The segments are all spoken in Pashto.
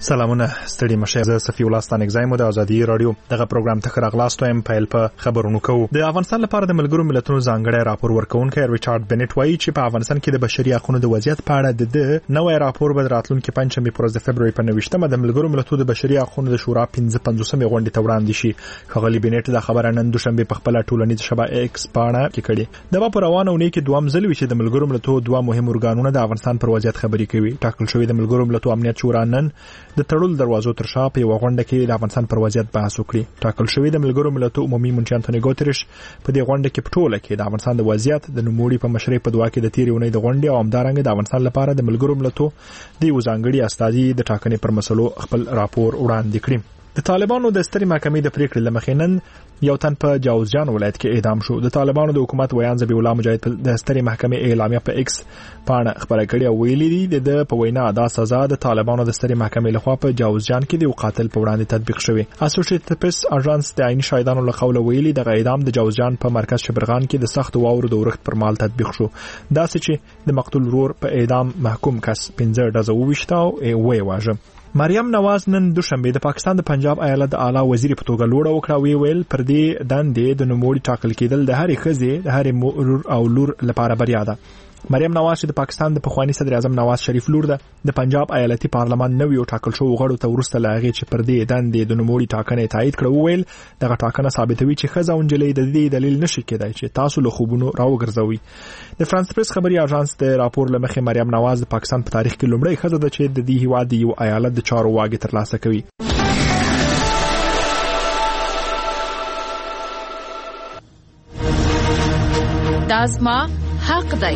سلامونه ستړي مشه زه صفي الله ستانګزایم د ازادي رادیو دغه پروګرام ته راغلاستو ام پیل په خبرونو کوو. د افغانستان لپاره د ملګرو ملتونو ځانګړی راپور ورکونکي ریچارډ بنټ وایي چې په افغانستان کې د بشري حقوقو د وضعیت په اړه د نوې راپور به راتلونکي پنځمې پر ورځ د فبراير په 29مه د ملګرو ملتونو د بشري حقوقو د شورا 55مې غونډې ته وړاندې شي. خغلی بنټ د خبره نن دوشنبه په خپل ټولنیز شبکه ایکس باندې کې کړي. د په روانه ونې کې دوام ځل وی چې د ملګرو ملتونو دوه مهم ارګانونه د افغانستان پر وضعیت خبري کوي. ټاکل شوی د ملګرو ملتونو امنیت شورا نن د تړل دروازو تر شا په یو غونډه کې د افغانستان پر وضعیت بحث وکړي. ټاکل شوی د ملګرو ملتونو عمومي منشي انټونی ګوتریش په دې غونډه کې په ټوله کې د افغانستان د وضعیت د نوموړي په مشرۍ په دوا کې د تیرې ونې د غونډې او همدارنګه د افغانستان لپاره د ملګرو ملتونو د یو ځانګړي استازي د ټاکنې پر مسلو خپل راپور وړاندې کړی. د طالبانو د ستري محکمې د پریکړې لمخې نن یو تن په جاوزجان ولایت کې اعدام شو. د طالبانو د حکومت ویان ذبیح الله مجاهد د ستري محکمې اعلامیه په ایکس باندې خبره کړې او ویلي دي د په وینا دا سزا د طالبانو د ستري محکمې لخوا په جاوزجان کې د یو قاتل په وړاندې تطبیق شوی. اسوسییټډ پریس اژانس د عیني شاهدانو له قوله ویلي د اعدام د جاوزجان په مرکز شبرغان کې د سخت واورو د ورښت پر مال تطبیق شو. دا چې د مقتول ورور په اعدام محکوم کس 15 ډزه وويشتاو وی واژه. مریم نواز نن دوشنبه د پاکستان د پنجاب ایالت د اعلی وزیر په توګه لوړه وکړه. ویل پر دې دندې د نوموړي ټاکل کېدل د هرې ښځې د هرې مور او لور لپاره بریا ده. مریم نواز چې د پاکستان د پخوانی صدر اعظم نواز شریف لور ده د پنجاب ایالتي پارلمان نوې ټاکل شو غړو ته ورسته لاغې چې پر دې دندې د نوموړي ټاکنې تایید کړو. ویل دغه ټاکنه ثابتوي چې ښځه او نجلۍ د دې دلیل نشي کېدای چې تاسو له خوبونو راوګرځوي. د فرانس پریس خبري اژانس د راپور لمخې مریم نواز د پاکستان په تاریخ کې لومړی ښځه ده چې د دې هیواد د یو ایالت د چارو واګې ترلاسه کوي. دازما حق دی.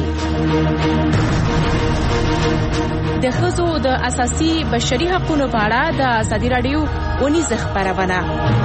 د ښځو د اساسي بشري حقوقو په اړه د ازادي رادیو اونیز خبرونه.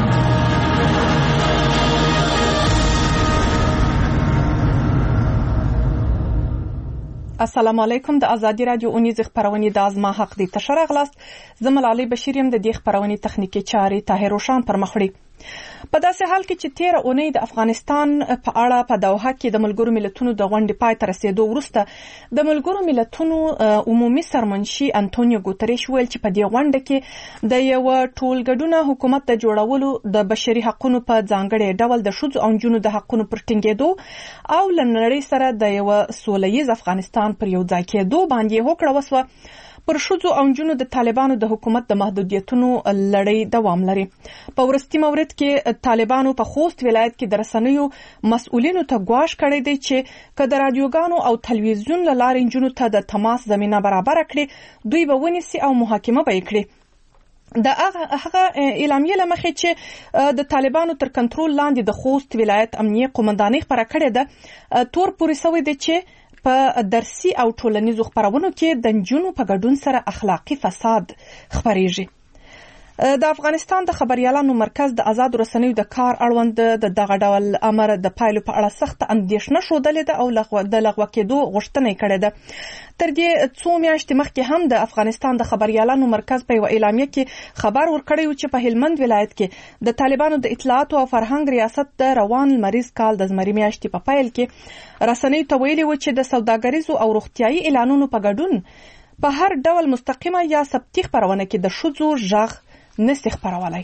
السلام علیکم. د ازادي رادیو اونیز خبرونه د ازما حق دی تشریح غلاست. زمل علي بشیریم د دې خبرونه تخنیکی چاري طاهر روشان پر مخړي. په داسې حال کې چې 13 اونۍ د افغانستان په اړه په دوحه کې د ملګرو ملتونو د غونډې پای ته رسیدو وروسته د ملګرو ملتونو عمومي سرمنشي انټونیو ګوتریش ویل چې په دې غونډه کې د یو ټولګډونه حکومت د جوړولو د بشري حقوقو په ځانګړي ډول د ښځو او نجونو د حقوقو پر ټینګېدو او لنړۍ سره د یو سولهییز افغانستان پر یو ځای کېدو باندې هوکړه وسوه. پر ښځو او نجونو د طالبانو د حکومت د محدودیتونو لړۍ دوام لري. په ورستي مورد کې طالبانو په خوست ولایت کې د رسنیو مسؤلینو ته ګواښ کړی دی چې که د رادیوګانو او تلویزیون له لارې نجونو ته د تماس زمینه برابر کړي دوی به ونیسي او محاکمه به یې کړي. د هغه اعلامیه لمخې چې د طالبانو تر کنټرول لاندې د خوست ولایت امنیه قومندانۍ خبره کړې ده تور پورې سوی دی چې په درسي او ټولنیزو خبرونو کې د نجونو په ګډون سره اخلاقی فساد خبريږي. د افغانستان د خبريالانو مرکز د آزاد رسنیو د کار اړوند د دغه ډول امر د پایلو په اړه سخت اندېښنه شودلې ده او د لغوه کېدو غوښتنه کړې ده. تر دې څو میاشتې مخکې هم د افغانستان د خبريالانو مرکز په یو اعلامیه کې خبر ورکړی و چې په هلمند ولایت کې د طالبانو د اطلاعات او فرهنګ ریاست د روان مریض کال د زمري میاشتې په پیل کې رسنیو ته ویلي و چې د سوداګریزو او روغتيایي اعلانونو په ګډون په هر ډول مستقیمه یا ثبتي خبرونه کې د ښځو ژغ نسي خبرولای.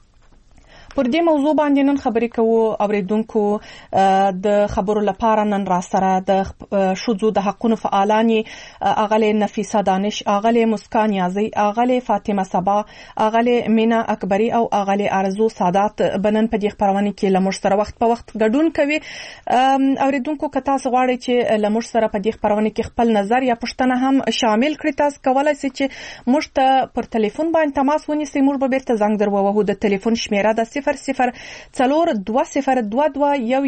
پر دې موضوع باندې نن خبرې کوو. اوریدونکو د خبرو لپاره نن را سره د ښځو د حقوقو فعالانی اغله نفیسه دانش، اغله مسکان یازی، اغله فاطمه صبا، اغله مینا اکبری او اغله ارزو سادات بنن په دې خبرونه کې لمر سره وخت په وخت ګډون کوي. اوریدونکو که تاسو غواړئ چې لمر سره په دې خبرونه کې خپل نظر یا پوښتنه هم شامل کړئ تاسو کولای شئ چې موږ ته پر ټلیفون باندې تماس ونیسئ. موږ به بیرته زنګ درووهو. د ټلیفون شمیره د 00 څلور 2022 یو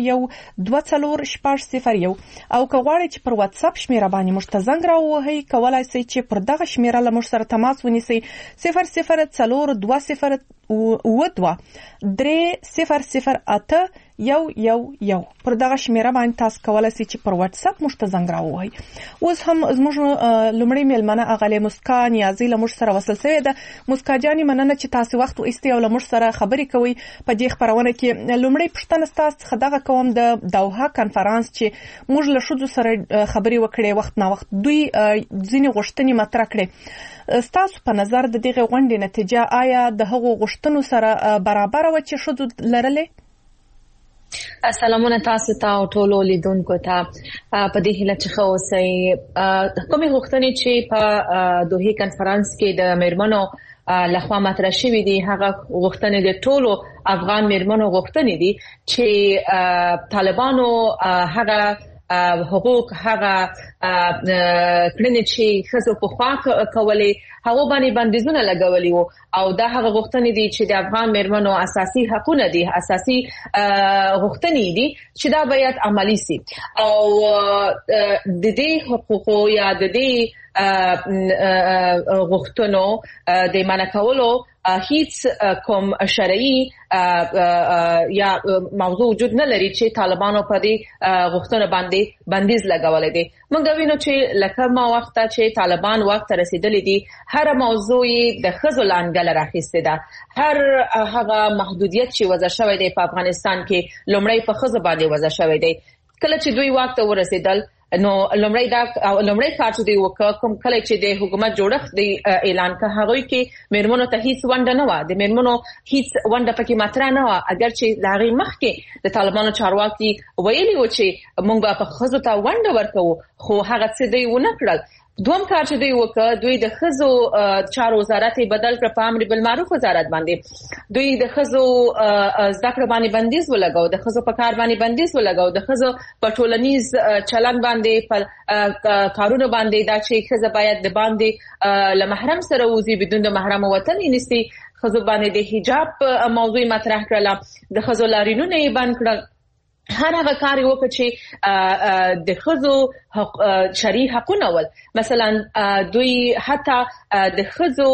2401 او که غواړئ چې پر واتس اپ شمیره باندې موږ ته زنګ راووهئ کولای شئ چې پر دغه شمیره له موږ سره تماس ونیسئ. 00 څلور 20 و 2 3 008 111 پر دغه شمیره باندې تاسو کولای شئ چې پر واتس اپ موږ ته زنګ راووهئ. اوس هم زموږ لومړی میلمنه اغلی مسکا نیازي له موږ سره وصل شوې ده. مسکا جانې مننه چې تاسو وخت وایستئ او له موږ سره خبرې کوئ په دې خپرونه کې. لومړی پوښتنه ستاسو څخه دغه کوم د دوحه کنفرانس چې موږ له ښځو سره خبرې وکړې وخت نه وخت دوی ځینې غوښتنې مطرح کړې. ستاسو په نظر د دغه غونډې نتیجه آیا د هغو غوښتنو سره برابر و چې ښځو لرلې؟ سلامونه تاسو ته او ټولو لیدونکو ته. په دې هیله چې خو اوسئ. کومې غوښتنې چې په دوحه کنفرانس کې د میرمنو لخوا مطرح شوې دي هغه غوښتنې د ټولو افغان میرمنو غوښتنې دي چې طالبانو هغه حقوق هغه کړنې چې ښځو په خوا کولې هغه باندې بندیزونه لګولي وو او دا هغه غوښتنې دي چې د افغان میرمنو اساسي حقونه دي اساسي غوښتنې دي چې دا باید عملی شي او د دې حقوقو یا د دې غوښتنو د منع کولو هیڅ کوم شرعي یا موضوع وجود نه لري چې طالبانو په دې غوښتنه باندې بندیز لګولې دي. موږ وینو چې لکه ما وخت چې طالبان وخت رسیدلې دي هر موضوع د ښځو لانګل راخسته ده. هر هغه محدودیت چې وضع شوی دی په افغانستان کې لومړی په ښځو باندې وضع شوی دی. کله چې دوی وخت ورسېدل نو لومړی کار چې دی وکړ کوم کله چې د حکومت جوړښت دی اعلان کړ هغه کې میرمنو ته هیڅ ونډه نه و. د میرمنو هیڅ ونډه پکې مطرح نه و اگر چې لاغي مخکې د طالبانو چارواکي ویلي و چې موږ په ښځو ته ونډه ورکو خو هغه څه دی ونه کړل. دوم کار چې دوی وکړ دوی د ښځو چارو وزارت بدل کړ په امر بالمعروف وزارت باندې. دوی د ښځو زده کړې باندې بندیز ولګاو د ښځو په کار باندې بندیز ولګاو د ښځو په ټولنیز چلن باندې په کارونه باندې دا چې ښځه باید د باندې له محرم سره وځي بدون د محرم وطن نيستي. ښځو باندې د حجاب موضوع مطرح کړل د ښځو لارینونه یې بند کړل. هر هغه کار وکړي چې د ښځو شرعي حقونه ول مثلا دوی حتی د ښځو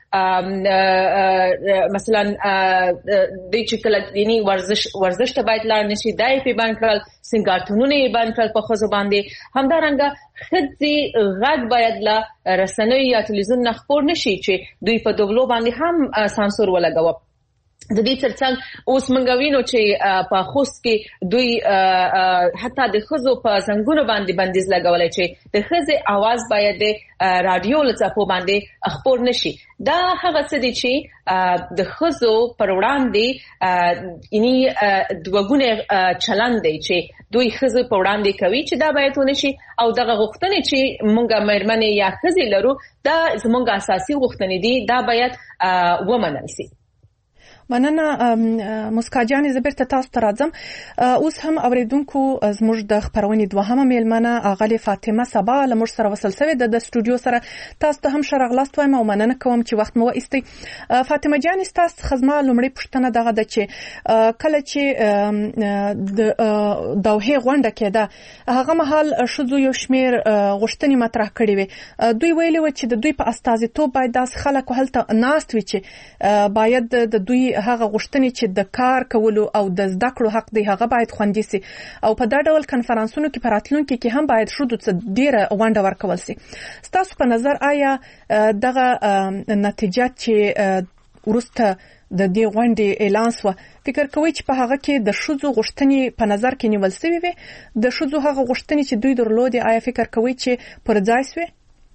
مثلا د چې کله دینی ورزش ته باید لاړ نشي دای په بند کړل سنگارتونونه یې بند کړل په ښځو باندې. همدارنګه ښځې غږ باید لا رسنۍ یا تلویزیون نه خپور نشي چې دوی په دوبلو باندې هم سانسور ولګاوه. د دې ترڅنګ اوس موږ وینو چې په خوست کې دوی حتی د ښځو په څنګهونو باندې بندیز لګولای چې د ښځې आवाज باید د رادیو لڅپو باندې خپور نشي. دا هغه څه دي چې د ښځو پر وړاندې یعنی دوګونه چلند دی چې دوی ښځو په وړاندې کوي چې دا باید ونشي او دغه غوښتنې چې موږ مېرمنې یا ښځې لرو دا زموږ اساسي غوښتنې دي دا باید ومنل شي. مننه مسکا جان. زبرته تاسو ته راځم. اوس هم اوریدونکو زموږ د خبرونې دوهمه میلمنه اغلی فاطمه صبا له موږ سره وصل شوې د استودیو سره. تاسو ته هم شرغلاست وایم او مننه کوم چې وخت مو وایستئ. فاطمه جان تاسو خدمت لومړی پوښتنه دغه ده چې کله چې د دوحه غونډه کېده هغه مهال ښځو یو شمیر غوښتنې مطرح کړې وي. دوی ویلي و چې د دوی په استازیتوب باید داس خلک هلته ناست وي چې باید د دوی هغه غوښتنې چې د کار کولو او د زده کړو حق دی هغه باید خوندي سي او په دا ډول کنفرانسونو کې پراتلونکو کې هم باید شودو څه ډیره ونډه ورکول سي. ستاسو په نظر آیا دغه نتیجه چې ورسته د دې غونډې اعلان شو فکر کوئ چې په هغه کې د شودو غوښتنې په نظر کې نیول سوي وي د شودو هغه غوښتنې چې دوی درلودي آیا فکر کوئ چې پر ځای سوي؟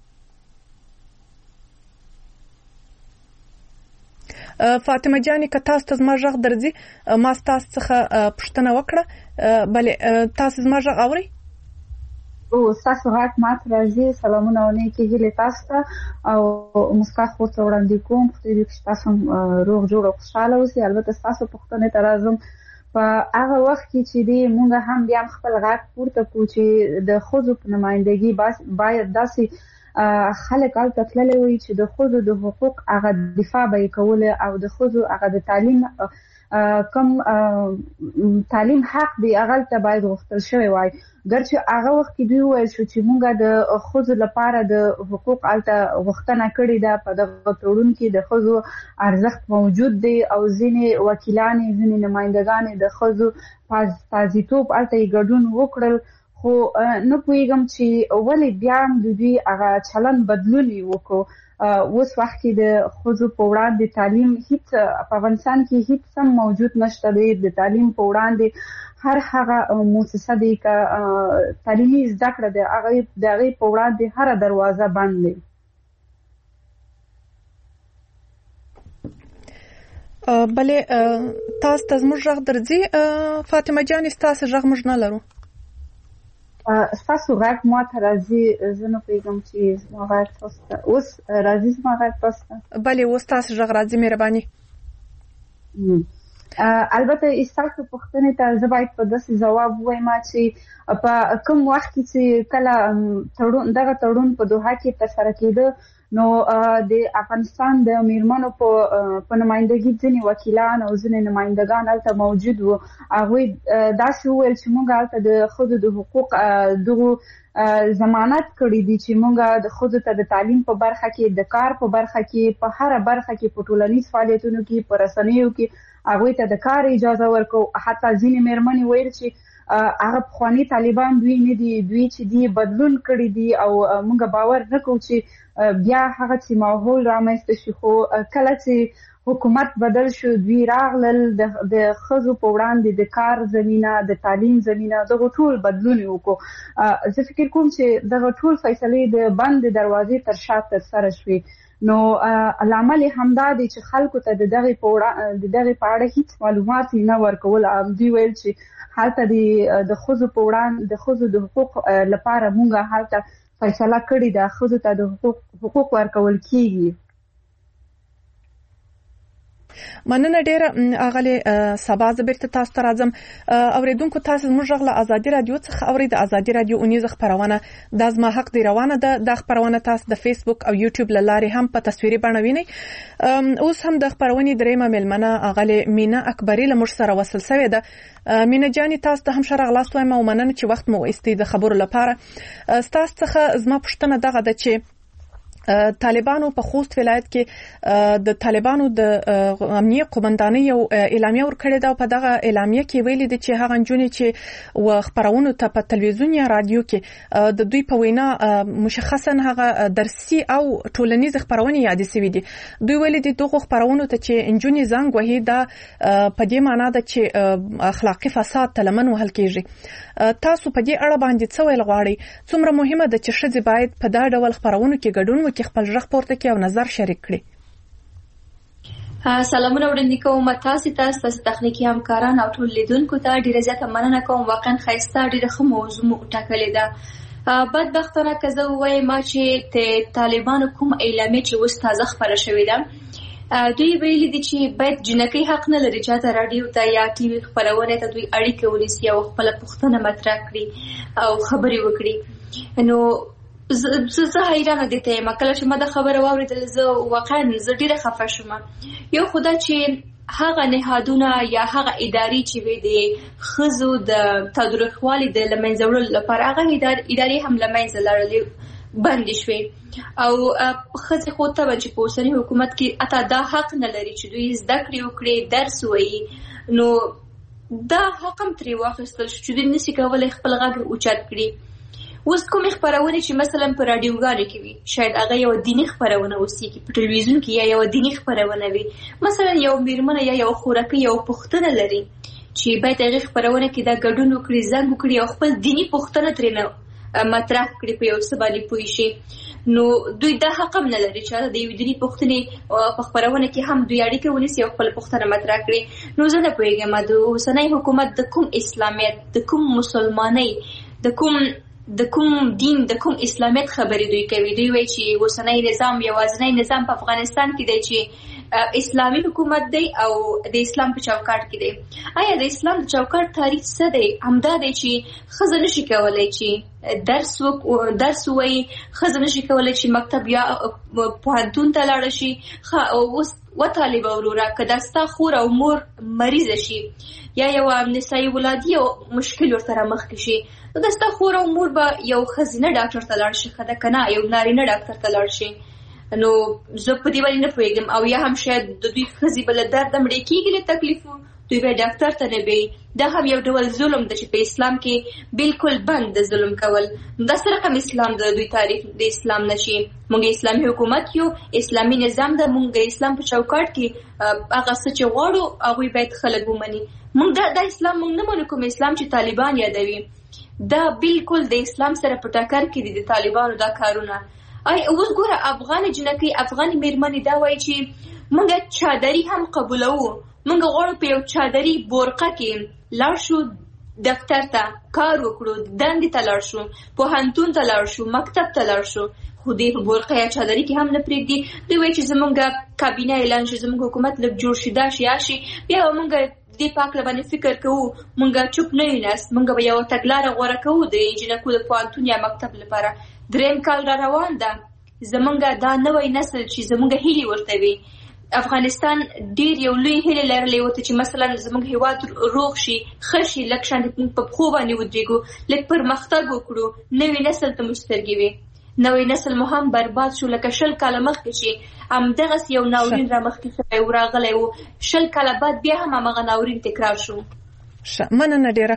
فاطمه جانې که تاسو ته زما غږ درځي ما تاسو څخه پوښتنه وکړه. بله تاسو زما غږ اورئ؟ او تاسو غږ ماته راځي. سلامونه او نیکې هیلې تاسو ته او مسکا خو ته وړاندې کوم خدای دې تاسو روغ جوړ او خوشاله اوسئ. البته تاسو پوښتنه ته راځم په هغه وخت کې چې دی مونږ هم بیا خپل غږ پورته کوو چې د ښځو په نمائندګي باید داسې خلک البته تللی وي چې د ښځو د حقوق هغه دفاع به کوله او د ښځو هغه د تعلیم کم تعلیم حق دی هغه ته باید غوښتل شوی وای ګرچې هغه وخت کې دوی ویل شو چې مونږ د ښځو لپاره د حقوق الته غوښتنه کړې ده په دغه تړون کې د ښځو ارزښت موجود دی او ځینې وکیلانې ځینې نمایندګانې د ښځو پازیتوب الته یې ګډون وکړل خو نه پوهېږم چې ولې بیا هم د دوی هغه چلن بدلون یې وکړو اوس وخت کې د ښځو په وړاندې تعلیم هیڅ په افغانستان کې هیڅ هم موجود نشته دی د تعلیم په وړاندې هر هغه مؤسسه دی که تعلیمي زده کړه ده هغه د هغې په وړاندې هره دروازه بند دی بلې تاسو ته زموږ غږ درځي فاطمه جانې ستاسو غږ موږ نه لرو ستاسو غږ ما ته راځي زه نه پوهېږم چې زما غږ تاسو ته اوس راځي زما غږ تاسو ته بلې اوس تاسو غږ راځي مهرباني البته ستاسو پوښتنې ته زه باید په داسې ځواب ووایم چې په کوم وخت کې چې کله دغه تړون په دوحه کې ترسره کېده نو د افغانستان د میرمنو په نمایندګۍ ځینې وکیلان او ځینې نمایندګان هلته موجود وو هغوی داسې وویل چې موږ هلته د ښځو د حقوق دغو ضمانت کړی دي چې موږ د ښځو ته د تعلیم په برخه کې د کار په برخه کې په هره برخه کې په ټولنیز فعالیتونو کې په رسنیو کې هغوی ته د کار اجازه ورکو حتی ځینې میرمنې ویل چې هغه پخواني طالبان دوی نه دي دوی چې دي بدلون کړی دي او موږ باور نه کوو چې بیا هغه چې ماحول رامنځته شي خو کله چې حکومت بدل شو دوی راغلل د ښځو په وړاندې د کار زمینه د تعلیم زمینه دغه ټول بدلون وکړو زه فکر کوم چې دغه ټول فیصلې د بند دروازې تر شا ترسره شوې نو لامل همدا دی چې خلکو ته د دغه په اړه هیڅ معلومات نه ورکول دوی ویل چې هلته د ښځو په وړاندې د ښځو د حقوق لپاره مونږ هلته فیصله کړې ده ښځو ته د حقوق ورکول کیږي مننه ډیره اغلی سبا زه بیرته تاسو ته راځم اوریدونکو تاسو زموږ غږ له ازادي رادیو څخه اورئ د ازادي رادیو اونیزه خپرونه د زما حق دی روانه ده د خپرونه تاسو د فیسبوک او یوټیوب له لارې هم په تصویري بڼه وینئ اوس هم د خپرونې دریمه مېلمنه اغلی مینا اکبري له موږ سره وصل شوې ده مینا جانې تاسو ته هم ښه راغلاست وایم او مننه چې وخت مو وایستی د خبرو لپاره ستاسو څخه زما پوښتنه دغه ده چې طالبانو په خوست ولایت کې د طالبانو د امنیه قومندانۍ یو اعلامیه ورکړې ده او په دغه اعلامیه کې ویلي دي چې هغه نجونې چې خبرونه ته په تلویزیون یا رادیو کې د دوی په وینا مشخصا هغه درسي او ټولنیز خبرونه یاد شوي دي دوی ویلي دي دغه خبرونه ته چې نجونې زنګ وهي دا په دې معنی ده چې اخلاقی فساد تلمن وهل کېږي تاسو په دې اړه باندې څه ویل غواړئ څومره مهمه ده چې ښځې باید په دا ډول خبرونو کې ګډون وکړي خپل غږ پورته کړي او نظر شریک کړي سلامونه وړاندې کوم تاسو تخنیکی همکاران او ټول لیدونکو ته ډیره زیاته مننه کوم واقعا ښایسته ډیره ښه موضوع مو ټاکلې ده بدبختانه که زه ووایم چې طالبانو کوم اعلامیه چې اوس تازه خپره شوې ده دوی ویلي دي چې باید جنکۍ حق نه لري چې د رادیو ته یا ټي وي خپرونې ته دوی اړیکه ونیسي او خپل پوښتنه مطرح کړي او خبرې وکړي نو زه حیرانه دي ته کله چې ما د خبره واورېدل زه واقعا ډیره خفه شوم یو خدای چې هغه نهادونه یا هغه ادارې چې وي د ښځو د تاوتریخوالي د له منځه وړلو لپاره هغه ادارې هم له منځه لاړلې بندې شوې او ښځې خو ته چې په اوسني حکومت کې اته دا حق نه لري چې دوی زده کړې وکړي درس ووایي نو دا حق هم ترې واخیستل شو چې دوی نشي کولی خپل غږ اوچت کړي اوس کومې خپرونې چې مثلا په راډیوګانو کې وي شاید هغه یو دیني خپرونه اوسېږي په ټلویزیون کې یا یو دیني خپرونه وي مثلا یو میرمنه یا یو خورکۍ یو پوښتنه لري چې باید هغې خپرونه کې دا ګډون وکړي زنګ وکړي او خپل دیني پوښتنه ترېنه مطرح کړي په یو څه باندې پوه شي نو دوی دا حق هم نه لري چې د یوې دیني پوښتنې په خپرونه کې هم دوی اړیکه ونیسي او خپل پوښتنه مطرح کړي نو زه نه پوهېږم د اوسنی حکومت د کوم اسلامیت د کوم مسلمانۍ د کوم دین د کوم اسلامیت خبرې دوی کوي دوی وایي چې اوسنی نظام یوازینی نظام په افغانستان کې دی چې اسلامي حکومت دی او د اسلام په چوکاټ کې دی. آیا د اسلام د چوکاټ تعریف څه دی؟ همدا دی چې ښځه نشي کولی چې درس ووایي، ښځه نشي کولی چې مکتب یا پوهنتون ته لاړه شي. اوس وطالبه وروره که دا ستا خور او مور مریضه شي یا یو نسایي ولادي او مشکل ورسره مخ کې شي، نو د ستا خور او مور به یو ښځینه ډاکټر ته لاړ شي، ښه ده که نه یو نارینه ډاکټر ته لاړ شي. نو زه په دې باندې نه پوهېږم. او یا هم شاید د دوی ښځې به له درده مړې کېږي له تکلیفو، دوی به ډاکټر ته نه بیایي. دا هم یو ډول ظلم ده چې په اسلام کې بالکل بند د ظلم کول. دا څه رقم اسلام د دوی تعریف د اسلام نه شي؟ موږ اسلامي حکومت یو، اسلامي نظام ده، موږ د اسلام په چوکاټ کې هغه څه چې غواړو هغوی باید خلک ومني. موږ دا اسلام موږ نه منو کوم اسلام چې طالبان یادوي. دا بالکل د اسلام سره په ټکر کې دي د طالبانو دا کارونه. اوس ګوره افغان جنکۍ، افغان میرمنې دا وایي چې موږ چادري هم قبولوو، موږ غواړو په یو چادري بورقه کې لاړ شو دفتر ته کار وکړو، دندې ته لاړ شو، پوهنتون ته لاړ شو، مکتب ته لاړ شو، خو دې په بورقه یا چادري کې هم نه پرېږدي. دوی وایي چې زمونږ کابینه اعلان شي، زمونږ حکومت لږ جوړ شي، دا شي یا شي، بیا به مونږ دې پاکله باندې فکر کوو، مونږ چوپ نه یو ناست، مونږ به یوه تګلاره غوره کوو د جنکو د پوهنتون یا مکتب لپاره. 3 کال را روان ده، زمونږ دا نوی نسل چې زمونږ هیلې ورته وي. افغانستان ډیر یو لوی هیله لرلې وته چې مثلا زموږ هیواد روغ شي، ښه شي، لکه شان موږ په پښو باندې ودرېږو، لږ پرمختګ وکړو، نوی نسل ته مو سترګې وي. نوی نسل مو هم برباد شو، لکه 20 کاله مخکې چې همدغسې یو ناورین را مخکې شوی و راغلی و، 20 کاله بعد بیا هم همغه ناورین تکرار شو. مننه ډیره.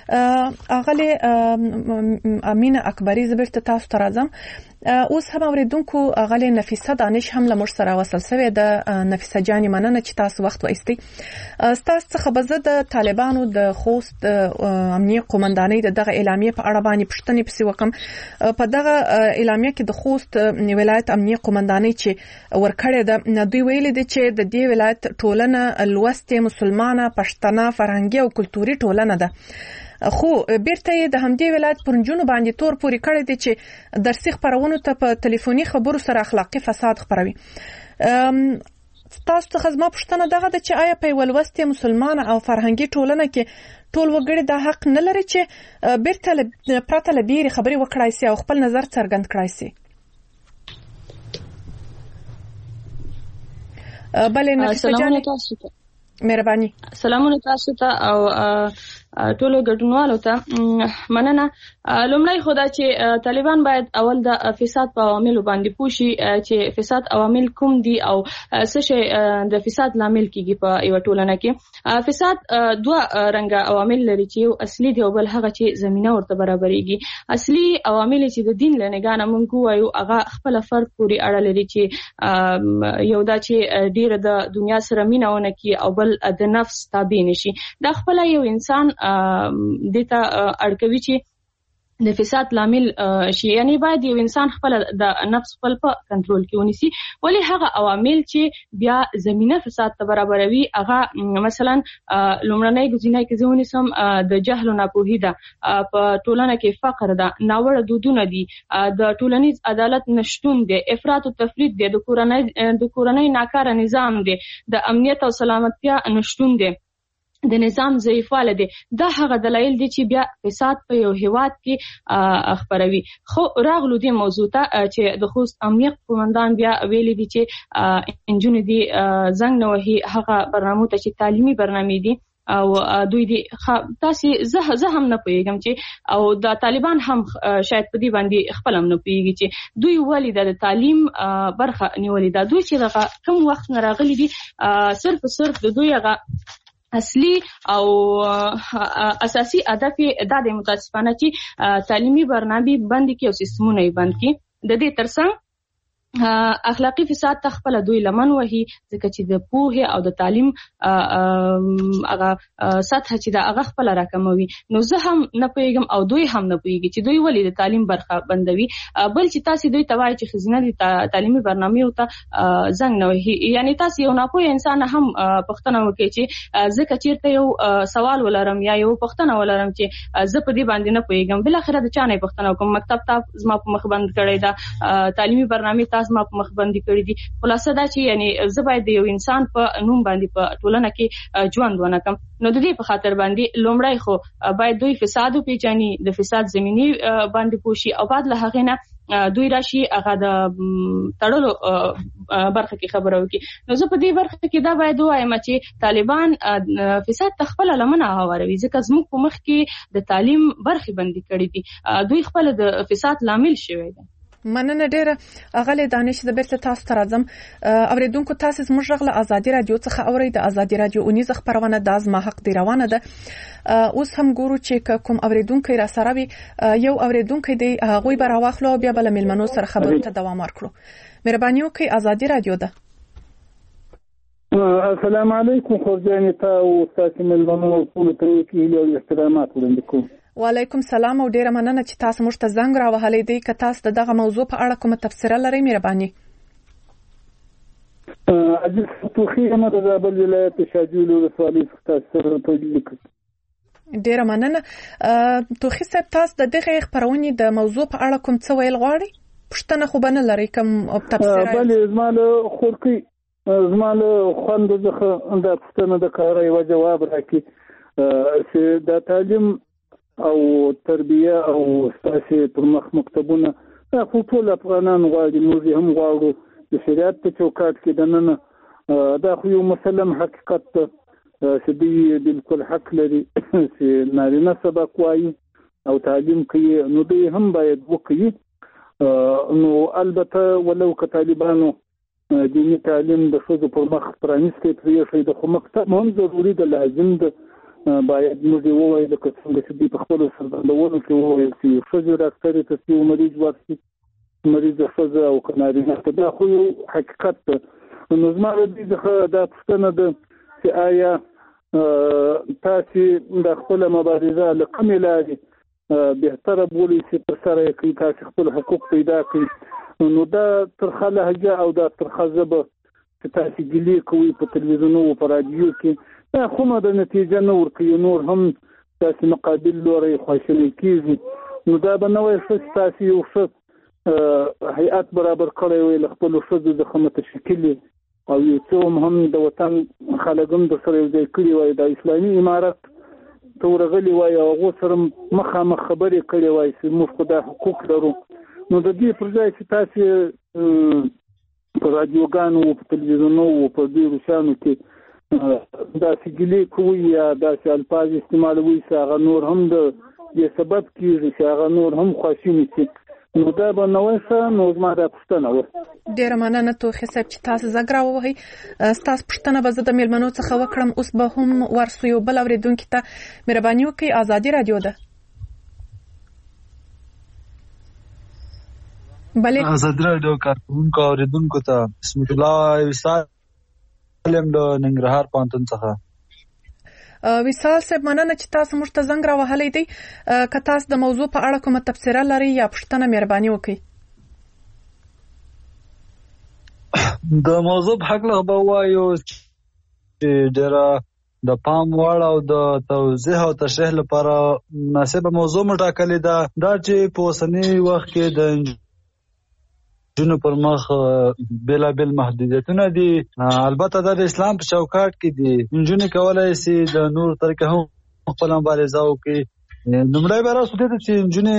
اغلې امینه اکبری زه بیرته تاسو ته راځم. اوس هم اوریدونکو اغلې نفیسه دانش هم له موږ سره وصل شوې ده. نفیسه جانې مننه چې تاسو وخت وایستئ. ستاسو څخه به زه د طالبانو د خوست امنیه قومندانۍ د دغه اعلامیې په اړه باندې پوښتنې پسې وکړم. په دغه اعلامیه کې د خوست ولایت امنیه قومندانۍ چې ورکړې ده، دوی ویلي دي چې د دې ولایت ټولنه لوستې، مسلمانه، پښتنه، فرهنګي او کلتوري ټولنه ده. خو بیرته یې د همدې ولایت پر نجونو باندې تور پورې کړی دی چې درسي خپرونو ته په ټلیفوني خبرو سره اخلاقي فساد خپروي. تاسو څخه زما پوښتنه دغه ده چې آیا په یوه لوستې، مسلمانه او فرهنګي ټولنه کې ټول وګړي دا حق نه لري چې بیرته پرته له بیرې خبرې وکړای سي او خپل نظر څرګند کړای سي؟ بلې نفیسه جانې مهرباني. سلامونه تاسو ته او ټولو ګډونوالو ته مننه. لومړی خو دا چې طالبان باید اول د فساد په عواملو باندې پوه شي چې فساد عوامل کوم دي او څه شی د فساد لامل کیږي په یو ټولنه کې. فساد دوه رنګه عوامل لري چې یو اصلي دی او بل هغه چې زمينه ورته برابرېږي. اصلي عوامل چې د دین له نگاه موږ وایو هغه خپل فرد پورې اړه لري چې یو دا چې ډیره د دنیا سره مینه ونه کی او بل د نفس تابع نشي. دا خپل یو انسان دته اړکوي چې د فساد لامل شي. یعنی باید یو انسان خپل د نفس خپل په کنټرول کې ونیسي. ولی هغه عوامل چې بیا زمينه فساد ته برابروي هغه مثلا لومړنۍ ګزینه کې ځونی سم د جهل او ناپوهي ده، په ټولنه کې فقر ده، ناوړه دودونه دي، د ټولنیز عدالت نشټون دي، افراط او تفرید دي، د کورنۍ ناکاره نظام دي، د امنیت او سلامتیا نشټون دي، د نظام ضعیفواله دي. دا هغه دلایل دي چې بیا فساد په یو هیواد کې خپروي. خو راغلو دې موضوع ته چې د خوست امنیه قومندان بیا ویلي دي چې انجونې دي زنګ نه وهي هغه برنامو ته چې تعلیمي برنامې دي او دوی دي تاسو زه هم نه پوهیږم چې او د طالبان هم شاید په دې باندې خپل هم نه پوهیږي چې دوی ولې د تعلیم برخه نیولې ده. دوی چې هغه کوم وخت نه راغلي دي صرف د دوی هغه اصلي او اساسي هدف دا د متاسفانه چې تعلیمي برنامې بند کی او سیستمونه یې بند کی. د دې ترڅنګ اخلاقی فساد ته خپل دوی لمن وهي ځکه چې د پوهه او د تعلیم هغه سطح چې دا هغه خپل راکموي. نو زه هم نه پوهیږم او دوی هم نه پوهیږي چې دوی ولې د تعلیم برخه بندوي. بل چې تاسو دوی توای چې خزینه د تعلیمي برنامې او ته زنګ نه وهي. یعنی تاسو یو ناپوه انسان هم پښتنه وکړي چې ځکه چیرته یو سوال ولرم یا یو پښتنه ولرم چې زه په دې باندې نه پوهیږم، بل اخر د چانه پښتنه کوم مکتب ته زما په مخ بند کړی دا تعلیمي برنامې زما په مخ باندې کړی دي. خلاصه دا چې یعنی زه باید د یو انسان په نوم باندې په ټولنه کې ژوند ونکم. نو د دې په خاطر باندې لومړی خو باید دوی فساد وپېژني، د فساد زمینی باندې پوښي او بعد له هغې نه دوی راشي هغه د تړلو برخه کې خبره وکړي. نو زه په دې برخه کې دا باید ووایم چې طالبان فساد خپل لمنه هواروي، ځکه زموږ په مخ کې د تعلیم برخې بندي کړې دي، دوی خپل د فساد لامل شوی دی. مننه ډیره اغلی دانش. د بیرته تاسو ته راځم. اوریدونکو تاسو زموږ غږ له ازادي رادیو څخه اورئ. د ازادي رادیو اونیزه خبرونه د ازما حق دی روانه ده. اوس هم ګورو چې کوم اوریدونکو را سره وي. یو اوریدونکو دی هغه به راوخلو بیا بل ملمنو سره خبرو ته دوام ورکړو. مهرباني وکړئ. ازادي رادیو ده. السلام علیکم خورجانې ته او تاسو ملمنو ټول ته کیلو احترامات وړاندې کوم. وعلیکم سلام او ډیره مننه چې تاسو موږ ته زنګ راوهلې دی. که تاسو دغه موضوع په اړه کومه تفسیره لرئ مهرباني. عزیز توخی هم د زابل ولایت شاجول ولسوالۍ څخه سره تلیک. ډیره مننه. توخی صاحب تاسو د دغه خبرونې د موضوع په اړه کوم څه ویل غواړئ؟ پښتنه خو بنه لري کوم تفسیر؟ بله زماله خورکی زماله خوند ځخه د پښتنه د کار یو جواب راکړي چې د تعلیم او تربیه او ستاسي پر مخ مکتبونه خو ټول افغانان غواړي، موږ هم غواړو د شریعت په چوکاټ کې دننه دا خو یو مسلم حقیقت چې دوی بالکل حق لري چې نارینه سبق وایي او تعلیم کوي، نو دوی هم باید وکړي. نو البته ولو که طالبانو دینی تعلیم د ښځو پر مخ پرانیستی پرېښی د خو مکتب هم ضروري ده، لازم ده. باید موږ ووایو لکه څنګه چې دوی په خپلو څرګندونو کې وویل چې ښځې ډاکټرې ته چې مریض ورشي، مریضه ښځه او که نارینه ته، دا خو یو حقیقت ده. نو زما د دې څخه دا پوښتنه ده چې آیا تاسې د خپله مبارزه له کومې لارې بهتره بولئ چې ترسره یې کړئ، تاسې خپل حقوق پیدا کړئ؟ نو دا ترخه لهجه او دا ترخه ژبه چې تاسې ګیلې کوئ په تلویزیونو او په رادیو کې، دا خو د نتیجه نه ورکوي، نور هم تاسې مقابل لوری خواشینی کېږي. نو دا به نه وایي ښه چې تاسې یو ښه هیئت برابر کړی وی له خپلو ښځو څخه متشکلې او یو څه هم د وطن خلک هم درسره یو ځای کړي وای، د اسلامي امارت ته ورغلي وای او هغو سره مخامخ خبرې کړې وای چې موږ خو دا حقوق لرو. نو د دې پر ځای چې تاسې په رادیوګانو او په تلویزیونو او په ډېرو شیانو کې داسې ګیلې کوئ یا داسې الفاظ استعمالوئ چې هغه نور هم د دې سبب کېږي چې هغه نور هم خواشیني شي، نو دا به نه وای ښه. نو زما دا پوښتنه وه. ډېره مننه توخی صاحب چې تاسو زنګ راووهئ. ستاسو پوښتنه به زه د مېلمنو څخه وکړم. اوس به هم ورسو یو بل اورېدونکي ته. مهرباني وکړئ. ازادي رادیو ده. بله ازادي رادیو کارکونکو اوریدونکو ته بسم الله وصال له ننګرهار پوهنتون څخه. وصال صاحب مننه چې تاسو موږ ته زنګ راوهلی دی. که تاسو د موضوع په اړه کومه تبصره لرئ یا پوښتنه مهرباني وکړئ. د موضوع په هکله به ووایو چې ډېره د پام وړ او د توضیح او تشریح لپاره مناسبه موضوع مو ټاکلې ده، دا چې په اوسني وخت کې د جنو پر مخ بېلابېل محدودیتونه دي. البته دا د اسلام په چوکاټ کې دي. نجونې کولی شي د نور طریقه هم خپله مبارزه وکړي. لومړی به راسو دې ته چې نجونې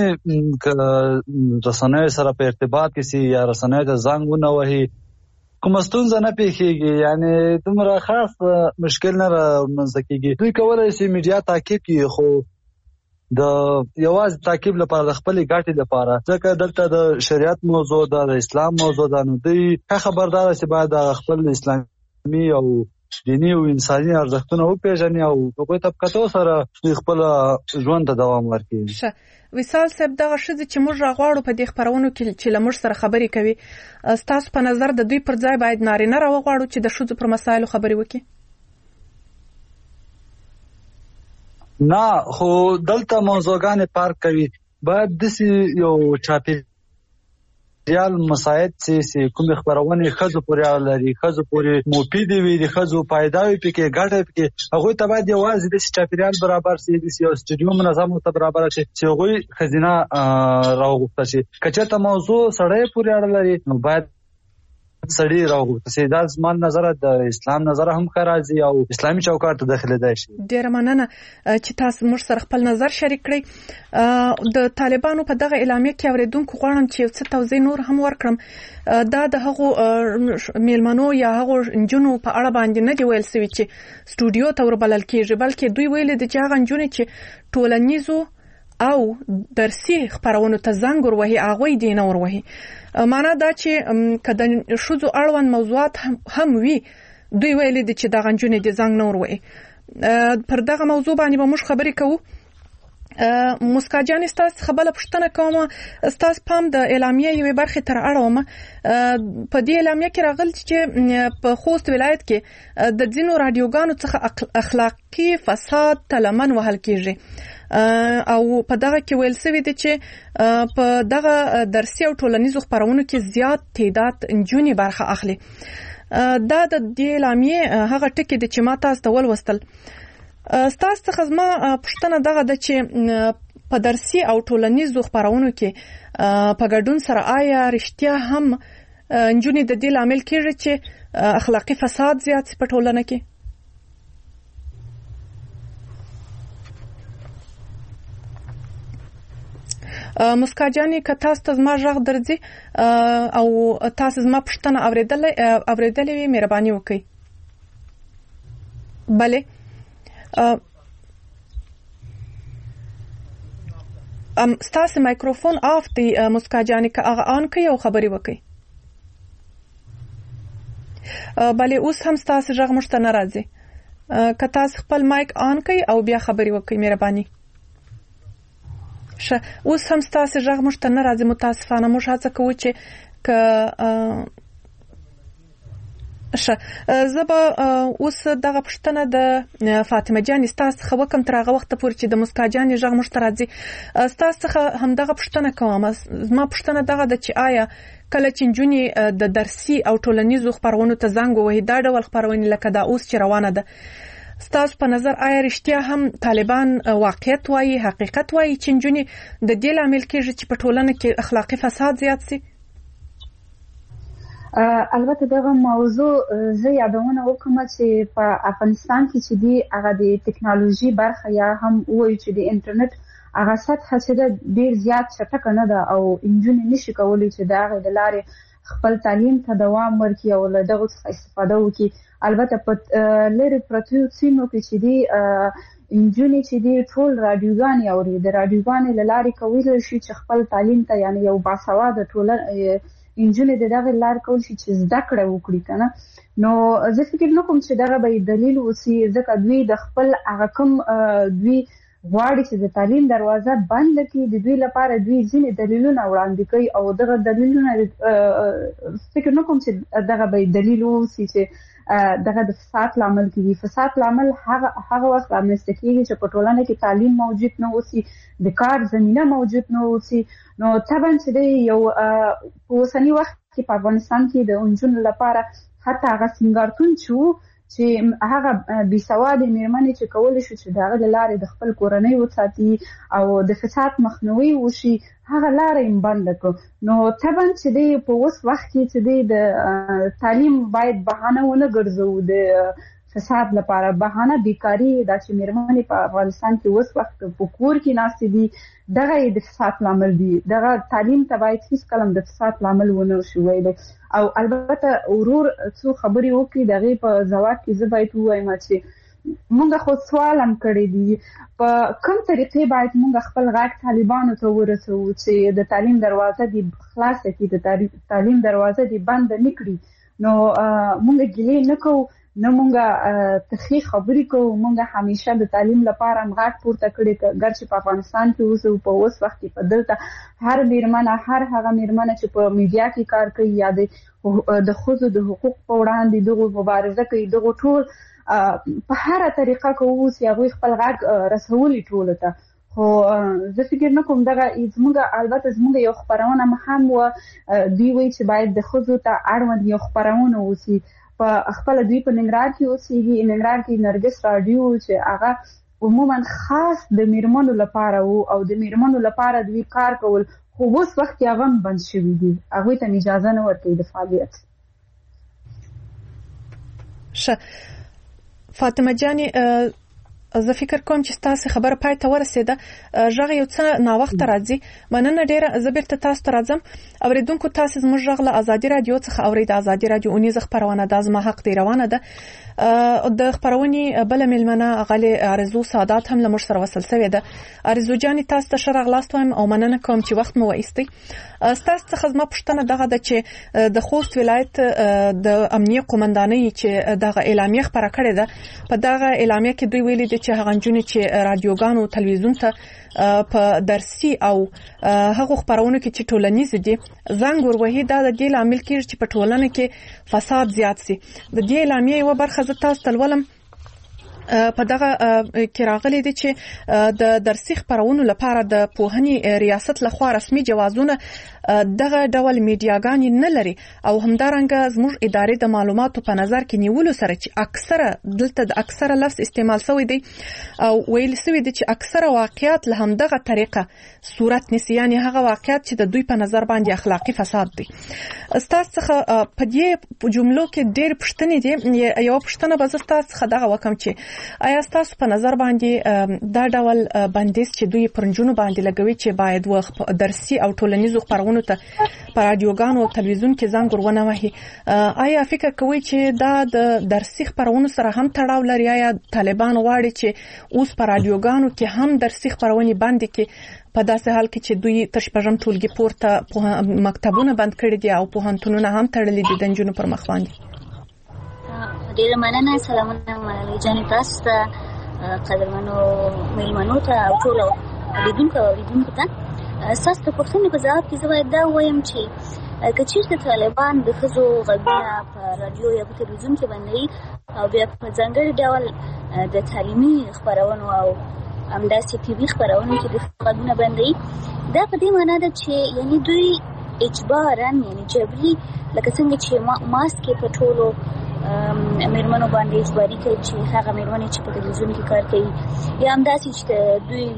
رسنیو سره په ارتباط کې شي یا رسنیو ته زنګ ونه وهي، کومه ستونزه نه پیښیږي، یعنی دومره خاص مشکل نه رامنځته کېږي. دوی کولی شي میډیا تعقیب کړي، خو د یوازې تعقیب لپاره د خپلې ګټې لپاره، ځکه دلته د شریعت موضوع ده، د اسلام موضوع ده، نو دوی ښه خبردار چې باید خپل اسلامي او دینی او انساني ارزښتونه وپېژني او هغوی ته په کتو سره خپل ژوند ته دوام ورکړي. وصال صاحب دغه ښځې چې موږ راغواړو په دې خپرونو کې چې له موږ سره خبرې کوي، ستاسو په نظر د دوی پر ځای باید نارینه راوغواړو چې د ښځو پر مسایلو خبرې وکړي؟ نه، خو دلته موضوعګانې پارک کوي. باید داسې یو چاپېریال مساعد چې کومې خپرونې ښځو پورې اړه لري، ښځو پورې مفیدې وي، د ښځو فایده وي پکې، ګټه پکې، هغوی ته باید یوازې داسې چاپېریال برابر شي، داسې یو سټډیو منظم ورته برابر شي چې هغوی ښځینه راوغوښته شي. که چېرته موضوع سړی پورې اړه لري، نو باید سړی راغوته دا زموږ نظر د اسلام نظر هم راځي او اسلامي چوکاټ ته داخليدای شي. ډیره مننه چې تاسو موږ سره خپل نظر شریک کړئ. د طالبانو په دغه اعلامیه کې اوریدونکو غواړم چې یو څه توضیح نور هم ورکړم. دا د هغو میلمنو یا هغو نجونو په اړه باندې نه دی ویل سوي چې سټوډیو ته وربلل کېږي، بلکې دوی ویل دي چې هغه نجونې چې ټولنیزو او درسي خبرونو ته زنګ وروهي هغه دی نه وروهي. معنا دا چې کله شوزو اړوند موضوعات هم وي دوی ویل دي چې دا غنجونې دي زنګ نه وروهي. پر دغه موضوع باندې به موږ خبرې کوو. مسکا جان استاس خبره پښتنه کوم استاس پام د اعلامیه یوې برخې تر اړوم. په دې اعلامیه کې راغلی چې په خوست ولایت کې د ځینو رادیوګانو څخه اخلاقی فساد تلمن وهل کېږي او په دغه کې ویل سوي دي چې په دغه درسي او ټولنیزو خبرونو کې زیات تعداد نجونې برخه اخلي. دا د دې اعلامیه هغه ټکي دي چې ما تاسو ته ولوستل. ستاسو څخه زما پوښتنه دغه ده چې په درسي او ټولنیزو خبرونو کې په ګډون سره آیا رښتیا هم نجونې د دې لامل کېږي چې اخلاقی فساد زیات په ټولنه کې؟ مسکا جانې که تاسو ته زما غږ درځي او تاسو زما پوښتنه اورېدلې وي مهرباني وکړئ. بله ستاسو مایکروفون آف دی مسکا جانې که هغه آن کړئ او خبرې وکړئ. بله اوس هم ستاسو غږ موږ ته نه راځي. که تاسو خپل مایک آن کړئ او بیا خبرې وکړئ مهرباني. اوس هم ستاسو غږ موږ ته نه راځي. متاسفانه موږ هڅه کوو چې زه به اوس دغه پوښتنه د فاطمه جان ستاسو څخه وکم تر هغه وخته پورې چې د مسکا جانې غږ موږ ته راځي. ستاسو څخه همدغه پوښتنه کوم. زما پوښتنه دغه ده چې آیا کله چې نجونې د درسي او ټولنیزو خبرونو ته زنګ ووهي دا ډول خبرونه لکه دا اوس چې روانه ده ستاسو په نظر آیا رښتیا هم طالبان واقعیت وایي حقیقت وایي چې نجونې د دې لامل کېږي چې په ټولنه کې اخلاقی فساد زیات شي؟ البته دغه موضوع زه یادونه وکم چې په افغانستان کې چې دی هغه د ټکنالوژي برخه یا هم وایي چې د انټرنیټ هغه سطح چې ډیر زیات چټک نه ده او نجونې نشي کولی چې دغه د لارې خپل تعلیم ته دوام ورکړي او له دغه څخه استفاده وکړي. البته په لری پروتو سیمو کې چې دی نجونې چې دی ټول رادیوګانې اوري د رادیوګانې لارې کولی شي چې خپل تعلیم ته یعنی یو باسواده ټولنه نجونې دغه لار کول شي چې زده کړه وکړي کنه. نو زه فکر نه کوم چې دغه به دلیل وسی ځکه دوی د خپل هغه کوم دوی غواړي چې د تعلیم دروازه بند کړي د دوی لپاره دوی ځینې دلیلونه وړاندې کوي او دغه دلیلونه فکر نه کوم چې دغه به دلیل وسی چې دغه د فساد لامل کیږي. فساد لامل هغه وخت رامنځته کیږي چې په ټولنه کې تعلیم موجود نه اوسي د کار زمينه موجود نه اوسي. نو طبعا چې یو په اوسنی وخت کې په افغانستان کې د انجونو لپاره حتی هغه سنگارتون چې هغه بي سواد میرمنې چې کولای شي چې دغه لارې د خپل کورنۍ وساتي او د فساد مخنیوي وشي هغه لارې بند کړو. نو طبعا چې په اوس وخت کې چې د تعلیم باید بهانه ونه ګرځو د فساد لپاره. بهانه بیکاری دا چې میرمنې په افغانستان کې اوس وخت په کور کې ناستې دي دغه د فساد لامل دي. دغه تعلیم ته باید هیڅ کلم د فساد لامل ونه شي ویل. او البته ورور څو خبرې وکړي دغه په ځواب کې زه باید وایم چې موږ خو سوال هم کړی دي په کوم طریقې باید موږ خپل غږ طالبانو ته ورسوو چې د تعلیم دروازه دی خلاصه کړي د تعلیم دروازه دی بند نه کړي. نو موږ ګیلې نه کوو نه موږ تخی خبرې کوو. موږ همیشه د تعلیم لپاره غږ پورته کړی ګرچې په افغانستان کې اوسو په اوس وخت کې په دلته هر میرمنه هر هغه میرمنه چې په میډیا کې کار کوي یا د ښځو د حقوق په وړاندې دغه مبارزه کوي دغه ټول په هر طریقه کوو چې هغه خپل غږ رسولي ټول ته. خو زه فکر نه کوم دغه زموږ البته زموږ یو خبرونه هم و دی وی چې باید د ښځو ته اړوند یو خبرونه وسی په خپل دوی په ننګرهار کې اوسېږي. ننګرهار کې نرګس رادیو چې هغه عموما خاص د میرمنو لپاره او د میرمنو لپاره دوی کار کول خو اوس وخت هغه بند شوی دی هغه ته اجازه نه ورکوي د فعالیت. فاطمه جاني زه فکر کوم چې تاسو خبره پای ته ورسېده. ژغ یو څه نا وخت راځي. مننه ډیره. زه بیرته تاسو ته راځم. اوریدونکو تاسو زموږ ژغ له ازادي رادیو څخه اورید. ازادي رادیو اونیزه خبرونه د ازما حق دی روانه ده. د خبرونې بل ملمنه غلي ارزو سادات هم لمر سره وصل شوی ده. ارزو جاني تاسو ته شرغ لاستوم او مننه کوم چې وخت مو وایستي. تاسو څخه زما پوښتنه دغه ده چې د خوست ولایت د امنیه قومندانۍ چې دغه اعلامیه خبره کړې ده، په دغه اعلامیه کې دوی ویلي دي چې هغه نجونې چې رادیوګانو تلویزیون ته په درسي او هغه خبرونه کې چې ټولنیز دي زنګ وروهي دا د دې لامل کېږي چې په ټولنه کې فساد زیات شي. د دې اعلامیه یو برخه زه تاسو ته ولولم. په دغه کې راغلي دي چې د درسي خبرونو لپاره د پوهنې ریاست لخوا رسمي جوازونه دغه ډول میډیاګانې نه لري او همدارنګه زموږ ادارې د معلوماتو په نظر کې نیولو سره چې اکثره دلته د اکثره لفظ استعمال شوی دی او ویل شوی دی چې اکثره واقعیت له همدغه طریقه صورت نیسي، یعنی هغه واقعیت چې د دوی په نظر باندې اخلاقی فساد دی. تاسو څخه په دې جملو کې ډېر پوښتنې دي. یو پوښتنه به زه تاسو څخه دغه وکم چې آیا تاسو په نظر باندې دا ډول بندیز چې دوی پرنجونو باندې لګوي چې باید و درسي او ټولنیزو خبرونو ته په رادیوګانو او تلویزیون کې زنګ ورونه وهي، آیا فکر کوئ چې دا د درسي خبرونو سره هم تړاو لري؟ آیا طالبان غواړي چې اوس په رادیوګانو کې هم درسي خبرونه بند کړي په داسې حال کې چې دوی تشپږم ټولګي پورته مکتبونه بند کړي دي او پوهنتونونه هم تړلي دي د نجونو پر مخ باندې؟ ډیره مننه. سلامونه ملالۍ جانې تاسو ته، قدرمنو میلمنو ته او ټولو اوریدونکو ته. ستاسو د پوښتنې په ځواب کې زه باید دا ووایم چې که چېرته طالبان د ښځو غږونه په رادیو یا په تلویزیون کې بندوي او بیا په ځانګړي ډول د تعلیمي خپرونو او همداسې طبي خپرونو کې د غږونه بندوي، دا په دې معنا ده چې یعنی دوی اجباراً یعنی جبري لکه څنګه چې ماسک په ټولو مېرمنو باندې اجباري کوي چې هغه مېرمنې چې په تلویزیون کې کار کوي یا همداسې چې دوی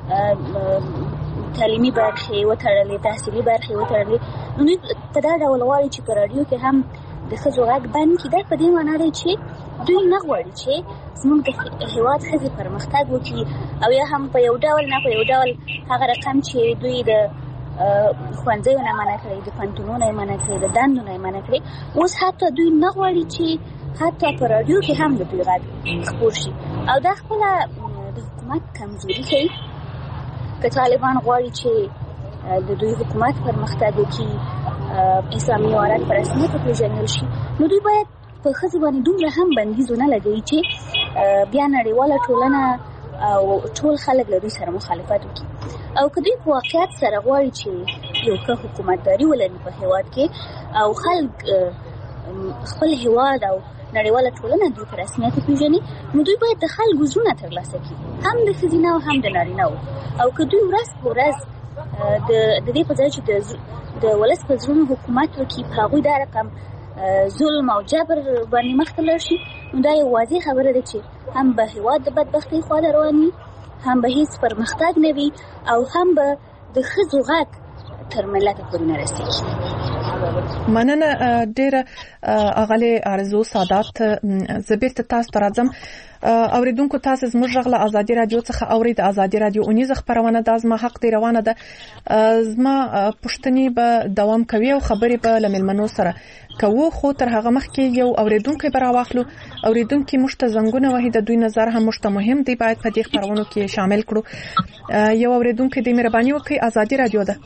تعلیمي برخې وتړلې، تحصیلي برخې وتړلې، نو دوی په دا ډول غواړي چې په راډیو کې هم د ښځو غږ بند کړي. دا په دې معنا دی چې دوی نه غواړي چې زموږ د هېواد ښځې پرمختګ وکړي او یا هم په یو ډول نه په یو ډول هغه رقم چې دوی د ښوونځیو نه منع کړي، د پوهنتونونو یې منع کړي، د دندو نه یې منع کړي، اوس حتی دوی نه غواړي چې حتی په راډیو کې هم د دوی غږ خپور شي او دا خپله د حکومت کمزوري ښیي. که طالبان غواړي چې د دوی حکومت پرمختګ وکړي، اسلامي امارت په رسمیت وپېژندل شي، نو دوی باید په ښځو باندې دومره هم بندیز ونه لګوي چې بیا نړیواله ټولنه او ټول خلک له دوی سره مخالفت وکړي. او که دوی په واقعیت سره غواړي چې یو ښه حکومتداري ولري په هېواد کې او خلک خپل هېواد او نړیواله ټولنه دوی په رسمیت وپېژني، نو دوی باید د خلکو زړونه ترلاسه کړي، هم د ښځینه او هم د نارینه وو. او که دوی ورځ په ورځ د دې په ځای چې د ولس په زړونو حکومت وکړي، په هغوی دا رقم ظلم او جبر باندې مخته لاړ شي، نو دا یو واضح خبره ده چې هم به هېواد د بدبختۍ خواله روان وي، هم به هیڅ پرمختګ نه وي او هم به د ښځو غږ تر ملته پورې نه رسېږي. مننه ډیره اغلی ارزو سادات. زه بیرته تاسو ته راځم. اوریدونکو تاسو زموږ غږ له ازادي رادیو څخه اورید. ازادي رادیو اونیزه خبرونه د ازما حق دی روانه ده. زما پوښتنې به دوام کوي او خبرې به له مېلمنو سره کوو، خو تر هغه مخکې یو اوریدونکی به راواخلو. اوریدونکي موږ ته زنګونه وهي، د دوی نظر هم موږ ته مهم دی، باید په دې خبرونو کې شامل کړو. یو اوریدونکی د مهرباني وکړئ. ازادي رادیو ده.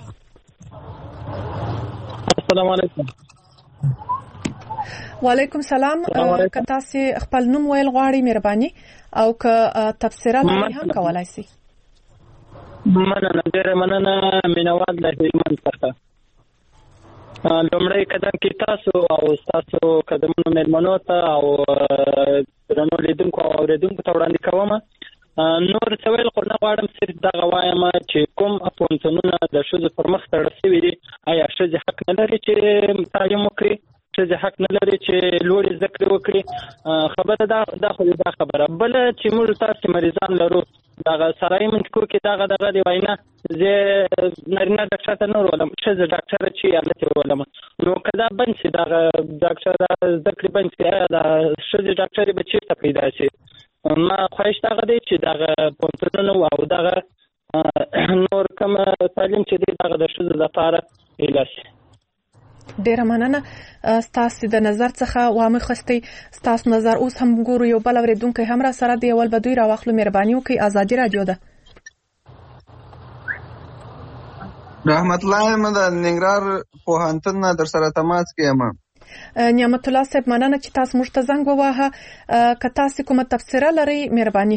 السلام علیکم. وعلیکم سلام. که تاسو خپل نوم ویل غواړئ مهرباني او که تفسیرات هم کولای شئ. مننه، ډیره مننه مینوال د هلمند څخه. لومړی قدم کې تاسو او تاسو قدمونو مېلمنو ته او درنو لیدونکو او اوریدونکو ته وړاندې کوم. نور څه ویل خو نه غواړم، صرف دغه وایم چې کوم پوهنتونونه د ښځو پر مخ تړل شوي دي، آیا ښځې حق نه لري چې تعلیم وکړي؟ ښځې حق نه لري چې لوړې زده کړې وکړي؟ خبره دا خو دا خبره. بله چې موږ تاسې مریضان لرو، دغه سرای منطقو کې دغه دی وینا زه نارینه ډاکټر ته نه ورولم ښځه ډاکټر چې هلته ورولم نو که دا بند شي دغه ډاکټر زده کړې بند شي د ښځې ډاکټرې به چېرته پیدا شي ما خواهش دغه دی چې دغه پوهنتونونه او دغه نور کوم تعلیم چې دی دغه د ښځو لپاره ایله شي. ډیره مننه ستاسو د نظر څخه وامه خستي ستاسو نظر اوس هم ګورو یو بل اوریدونکو هم را سره دی اول بدوی را واخلو مهرباني وکي ازادي رادیو ده. رحمت الله احمد ننګرهار پوهنتون در سره تماس کېم. نعمت الله صاحب مننه چې تاسو موږ ته زنګ ووهه که تاسو کومه تفسیر لري مهرباني.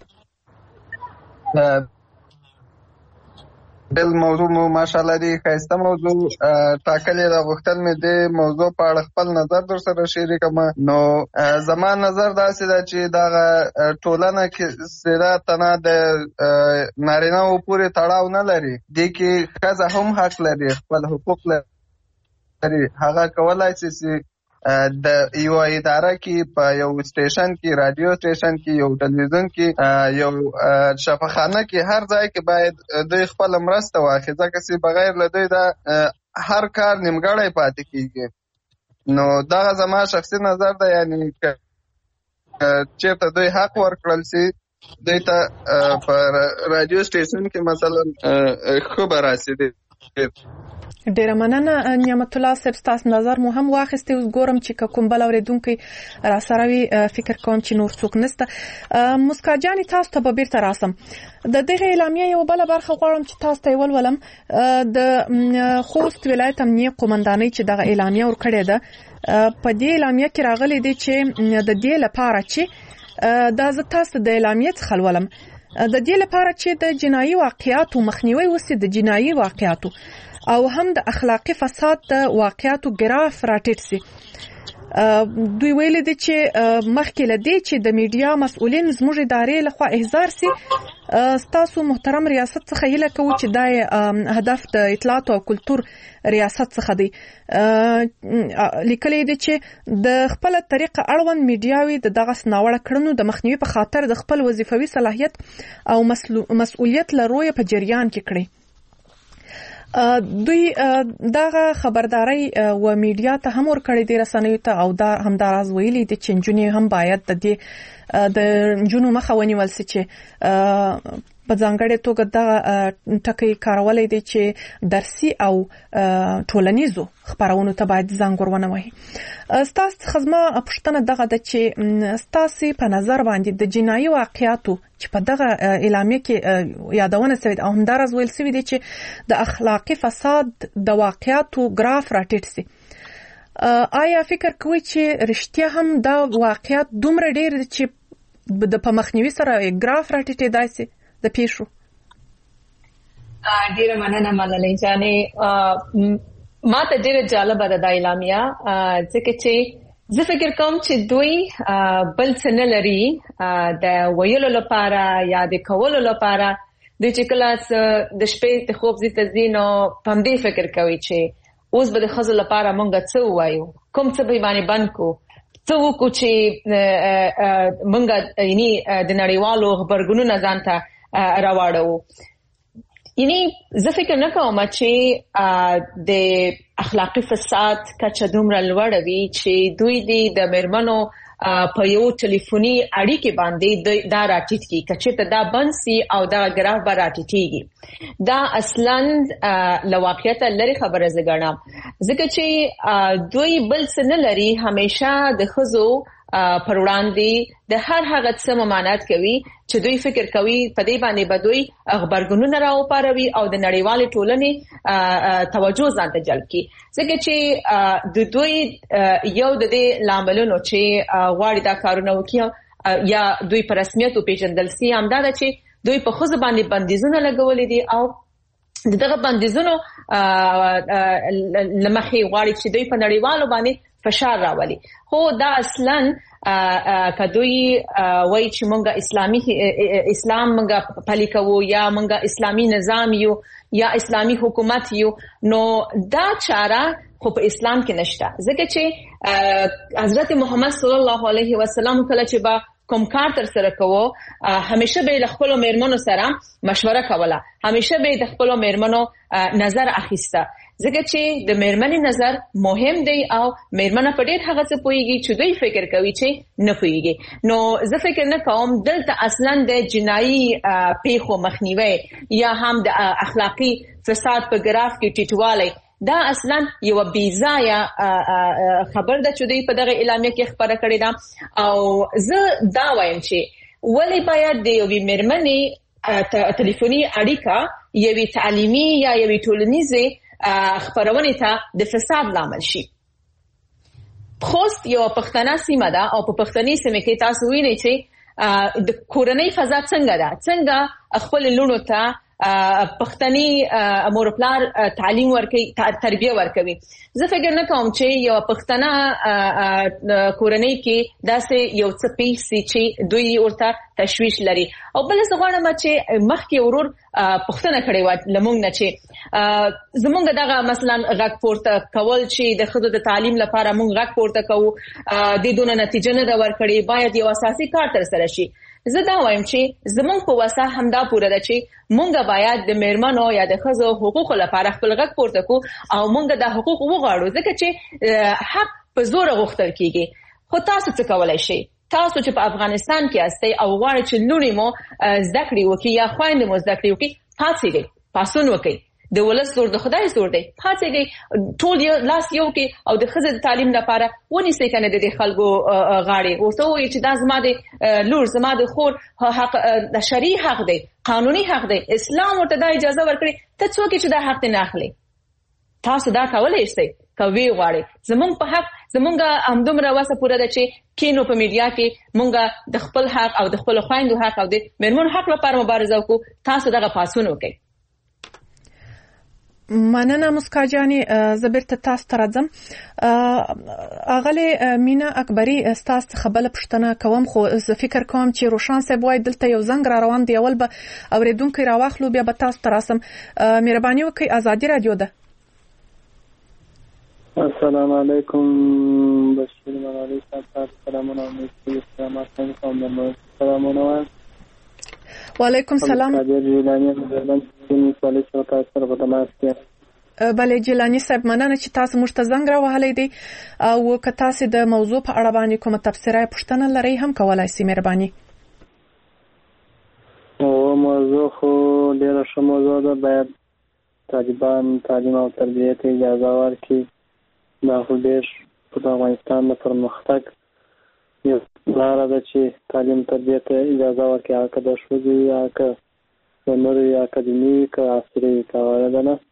بل موضوع ماشاءالله دی خسته موضوع ټاکلې دا غوښتل مې د موضوع په اړه خپل نظر در سره شریکم. نو زمان نظر داسې ده چې دا ټولنه کې سره تنه د نارینه او پورې تړاو نه لري دي کې ښځه هم حق لري خپل حقوق لري هغه کولای شي د یو اداره کې په یو سټیشن کې رادیو سټیشن کې یو ټلویزیون کې یو شفاخانه کې هر ځای کې باید دوی خپل مرسته واخلي ځکه چې بغیر له دوی دا هر کار نیمګړی پاتې کیږي. نو دا زما شخصي نظر ده یعنی چېرته دوی حق ورکړل شي دوی ته په رادیو سټیشن کې مثلا خبر راسي. ډیره مننه نعمت الله صاحب تاسو نظر مو هم واخیسته اوس ګورم چې کوم بل اوریدونکو را سره وي فکر کوم چې نور څوک نشته. مسکا جان تاسو ته به بیرته راسم د دغه اعلامیه یو بل برخه غواړم چې تاسو ته ولولم د خوست ولایت امنیه قومندانۍ چې دغه اعلامیه ورکړې ده په دې اعلامیه کې راغلي دي چې د دې لپاره چې د تاسو د اعلامیه څخه ولولم د دې لپاره چې د جنایي واقعاتو مخنیوي وسي د جنایي واقعاتو او هم د اخلاقی فساد د واقعاتو ګراف راټیټ سي. دوی ویل دي چې مخکې لدی چې د میډیا مسؤلین زموږ ادارې لخوا احضار سي. ستاسو محترم ریاست څخه هیله کوو چې دا هدف د اطلاعات او کلتور ریاست څخه دی. لیکلي دي چې د خپل طریقه اړوند میډیاوي د دغه سناوړه کړنو د مخنیوي په خاطر د خپل وظیفوي صلاحیت او مسؤلیت لروي په جریان کې کړي. دوی دغه خبرداري و میډیا ته هم ورکړې دي رسنیو ته او دا همداراز ویلي دي چې جنونی هم باید د جنونو مخه ونیول شي چې په ځانګړې توګه دا ټکی کارولې دي چې درسي او ټولنیزو خبرونو ته باید ځان ورونه وي. ستاسو خدمه پښتنه دغه د چې ستاسو په نظر باندې د جنایي واقعاتو چې په دغه اعلامیه کې یادونه شوی او همدارز ویل شوی دي چې د اخلاقی فساد د واقعاتو ګراف راټیټ سي. آیا فکر کوئ چې رښتیا هم دا واقعات دومره ډیر دي چې د په مخنیوي سره ګراف راټیټې داسي د پیښو؟ ډیره مننه ملالۍ جانې. ما ته ډیره جالبه ده دا اعلامیه ځکه چې زه فکر کوم چې دوی بل څه نه لري د ویلو لپاره یا د کولو لپاره دوی چې کله د شپې د خوب ځي نو په همدې فکر کوي چې اوس به د ښځو لپاره مونږ څه ووایو کوم څه به باندې بند کو څه وکړو چې مونږ یعنی د نړیوالو خبرګونونو ځان ته راوړو. یعنی زه فکر نه کوم چې د اخلاقی فساد کچه دومره لوړه وي چې دوی د مېرمنو په یو ټلیفوني اړیکې باندې دا راټیټ کی کچته دا بنسي او دا ګراف به راټیټيږي. دا اصلا لواقعیت لري خبره زګړم ځکه چې دوی بل څه نه لري همیشه د خزو پر وړاندې د هر هغه څه ممانعت کوي چې دوی فکر کوي په دې باندې بدوي خبرګونونه راوپاروي او د نړیوالې ټولنې توجه ځان ته جلب کړي ځکه چې د دوی یو د دې لاملونو چې غواړي دا کارونه وکړي یا دوی په رسمیت او پیژندل سي همدا ده چې دوی په خزو باندې بندیزونه لګولې دي او دغه بندیزونو لمخې غواړي چې دوی په نړیوالو باندې فشار راولي. خو دا اصلا کدوی وای چې مونږه اسلام مونږه پلي کوو یا مونږه اسلامي نظام یو یا اسلامي حکومت یو، نو دا چاره خو په اسلام کې نشته. ځکه چې حضرت محمد صلی الله علیه وسلم کله چې با کوم کار تر سره کوو همیشه به له خپل میرمنو سره مشوره کوله، همیشه به د خپل میرمنو نظر اخیسته، ځکه چې د میرمنې نظر مهم دی او میرمنه په ډېر هغه څه پوهیږي چې دوی فکر کوي چې نه پوهیږي. نو زه فکر نه کوم دلته اصلا د جنایي پیښو مخنیوي یا هم د اخلاقی فساد په ګراف کې ټیټوالی دا اصلا یو بیزایا خبر ده چې دوی په دغه اعلامیه کې خبره کړې ده. او زه دا وایم چې ولی باید د یوې میرمنې ټلیفوني اړیکه یوې تعلیمي یا یوې ټولنیزې خبرونه ته د فساد لامل شي. خوست یو پښتنه سیمه ده او په پښتني سیمه کې تاسو وینئ چې د کورنۍ فضا څنګه ده، څنګه خپل لونو ته پښتني مور پلار تعلیم ورکوي، تربیه ورکوي. زه فکر نه کوم چې یو پښتنه کورنۍ کې داسې یو څه پیښ سي چې دوی ورته تشویش لري. او بل څه غواړم چې مخکې ورور پښتنه کړي و لمونږ نه چې زمونږ دغه مثلا غږ پورته کول چې د ښځو د تعلیم لپاره مونږ غږ پورته کوو د دونه نتیجه نه ده ورکړي، باید یو اساسي کار تر سره شي. زه دا وایم چې زمونږ په وسه همدا پوره ده چې مونږ باید د میرمنو یا د ښځو حقوقو لپاره خپل غږ پورته کو او مونږ د حقوق وغواړو، ځکه چې حق په زور غوښتل کیږي. خو تاسو څه کولای شئ؟ تاسو چې په افغانستان کې یاستئ او غواړئ چې لونې مو زده کړې وکړي یا خویندې مو زده کړې وکړي، پاڅېږئ، پاڅون وکړئ. د ولس زور د خدای زور دی، پاڅېږئ، ټول لاس یو کې او د ښځې د تعلیم لپاره ونیسئ کنه د خلکو غاړې، ورته ووایئ چې دا زما د لور، زما د خور حق، د شرعي حق دی، قانوني حق دی، اسلام ورته دا اجازه ورکړي، ته څوک چې دا حق نه اخلي. تاسو دا کولای شئ کوي غواړي. زمونږ په حق زمونږ همدومره وسه پوره ده چې کینو په میډیا کې مونږ د خپل حق او د خپل خويندو حق او د میرمنو حق لپاره مبارزه وکړو. تاسو دغه پاسون وکړئ. مننه مسکا جاني. زبرته تاسو ته راځم. اغلی مینا اکبری تاسو خبره پښتنه کوم، خو زه فکر کوم چې روشان صاحب وای دلته یو زنګ را روان دی، اول به اوریدونکو راواخلو بیا به تاسو ته راسم. مهرباني وکړئ، ازادي رادیو ده. السلام علیکم بشیر ملالی صاحب، سلامونه او سلامونه سلامونه. وعلیکم سلام. بله جیلانی صاحب، مننه چې تاسو موږ ته زنګ راوهلی دی او که تاسو د موضوع په اړه باندې کومه تبصره پوښتنه لرئ هم کولای شئ. مهرباني. موضوع خو ډېره ښه موضوع ده، باید طالبان تعلیم او تربیه ته اجازه ورکړي. دا خو ډېر په افغانستان د پرمختګ یو لاره ده چې تعلیم تربیه ته اجازه ورکړي، هغه که د ښځو یا که د نورو یا اکاډمي که عصري کوله ده نه.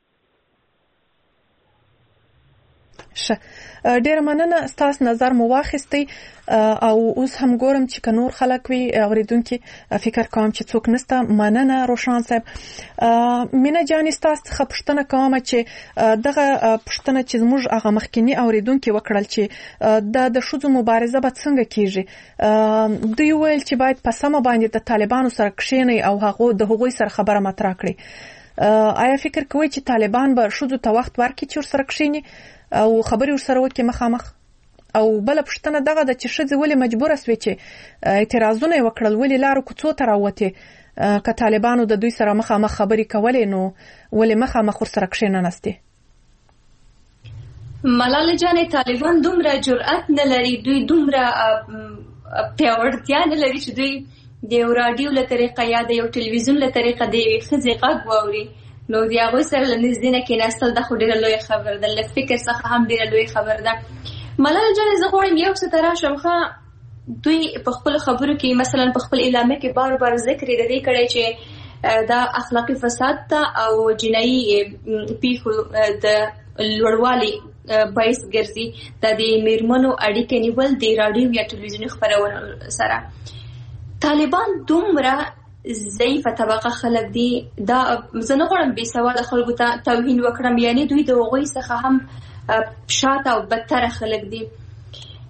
ښه، ډېره مننه، ستاسو نظر مو واخیستی او اوس هم ګورم چې که نور خلک وي اوریدونکي، فکر کوم چې څوک نسته. مننه روشان صاحب. مینا جاني، ستاسو څخه پوښتنه کوم چې دغه پوښتنه چې زموږ هغه مخکینی اوریدونکي وکړل چې د ښځو مبارزه به څنګه کیږي، دوی ویل چې باید په سمه باندې د طالبانو سره کښیني او هغوی سره خبره مطرح کړي. آیا فکر کوئ چې طالبان به ښځو ته وخت ورکړي چې ورسره کښیني او خبرې ورسره وکړي مخامخ؟ او بل پوښتنه دغه د چې ښځې ولې مجبوره سوې چې اعتراضونه وکړل، ولې لارو کوڅو ته راوتې؟ که طالبانو د دوی سره مخامخ خبرې کولې نو ولې مخامخ ورسره کښېناستې؟ ملاله جانې، طالبان دومره جرأت نه لري، دوی دومره پیاوړتیا نه لري چې دوی د یو راډیو له طریقه یا د یو ټلویزیون له طریقه د یوې ښځې غږ واوري. نو د هغوی سره له نږدې نه کېناستل دا خو ډېره لویه خبره ده، له فکر څخه هم ډېره لویه خبره ده. ملاله جانې، زه غواړم یو څه ته راشم. دوی په خپلو خبرو کې مثلا په خپل اعلامیه کې بار بار ذکر یې د دې کړی چې دا اخلاقي فساد ته او جنایي پیښو د لوړوالي باعث ګرځي. دا د میرمنو اړیکې نیول د راډیو یا ټلویزیوني خپرونو سره. طالبان دومره ضعیفه طبقه خلک دي، دا زه نه غواړم بې سواده خلکو ته توهین وکړم، یعنی دوی د هغوی څخه هم شاته او بدتره خلک دي.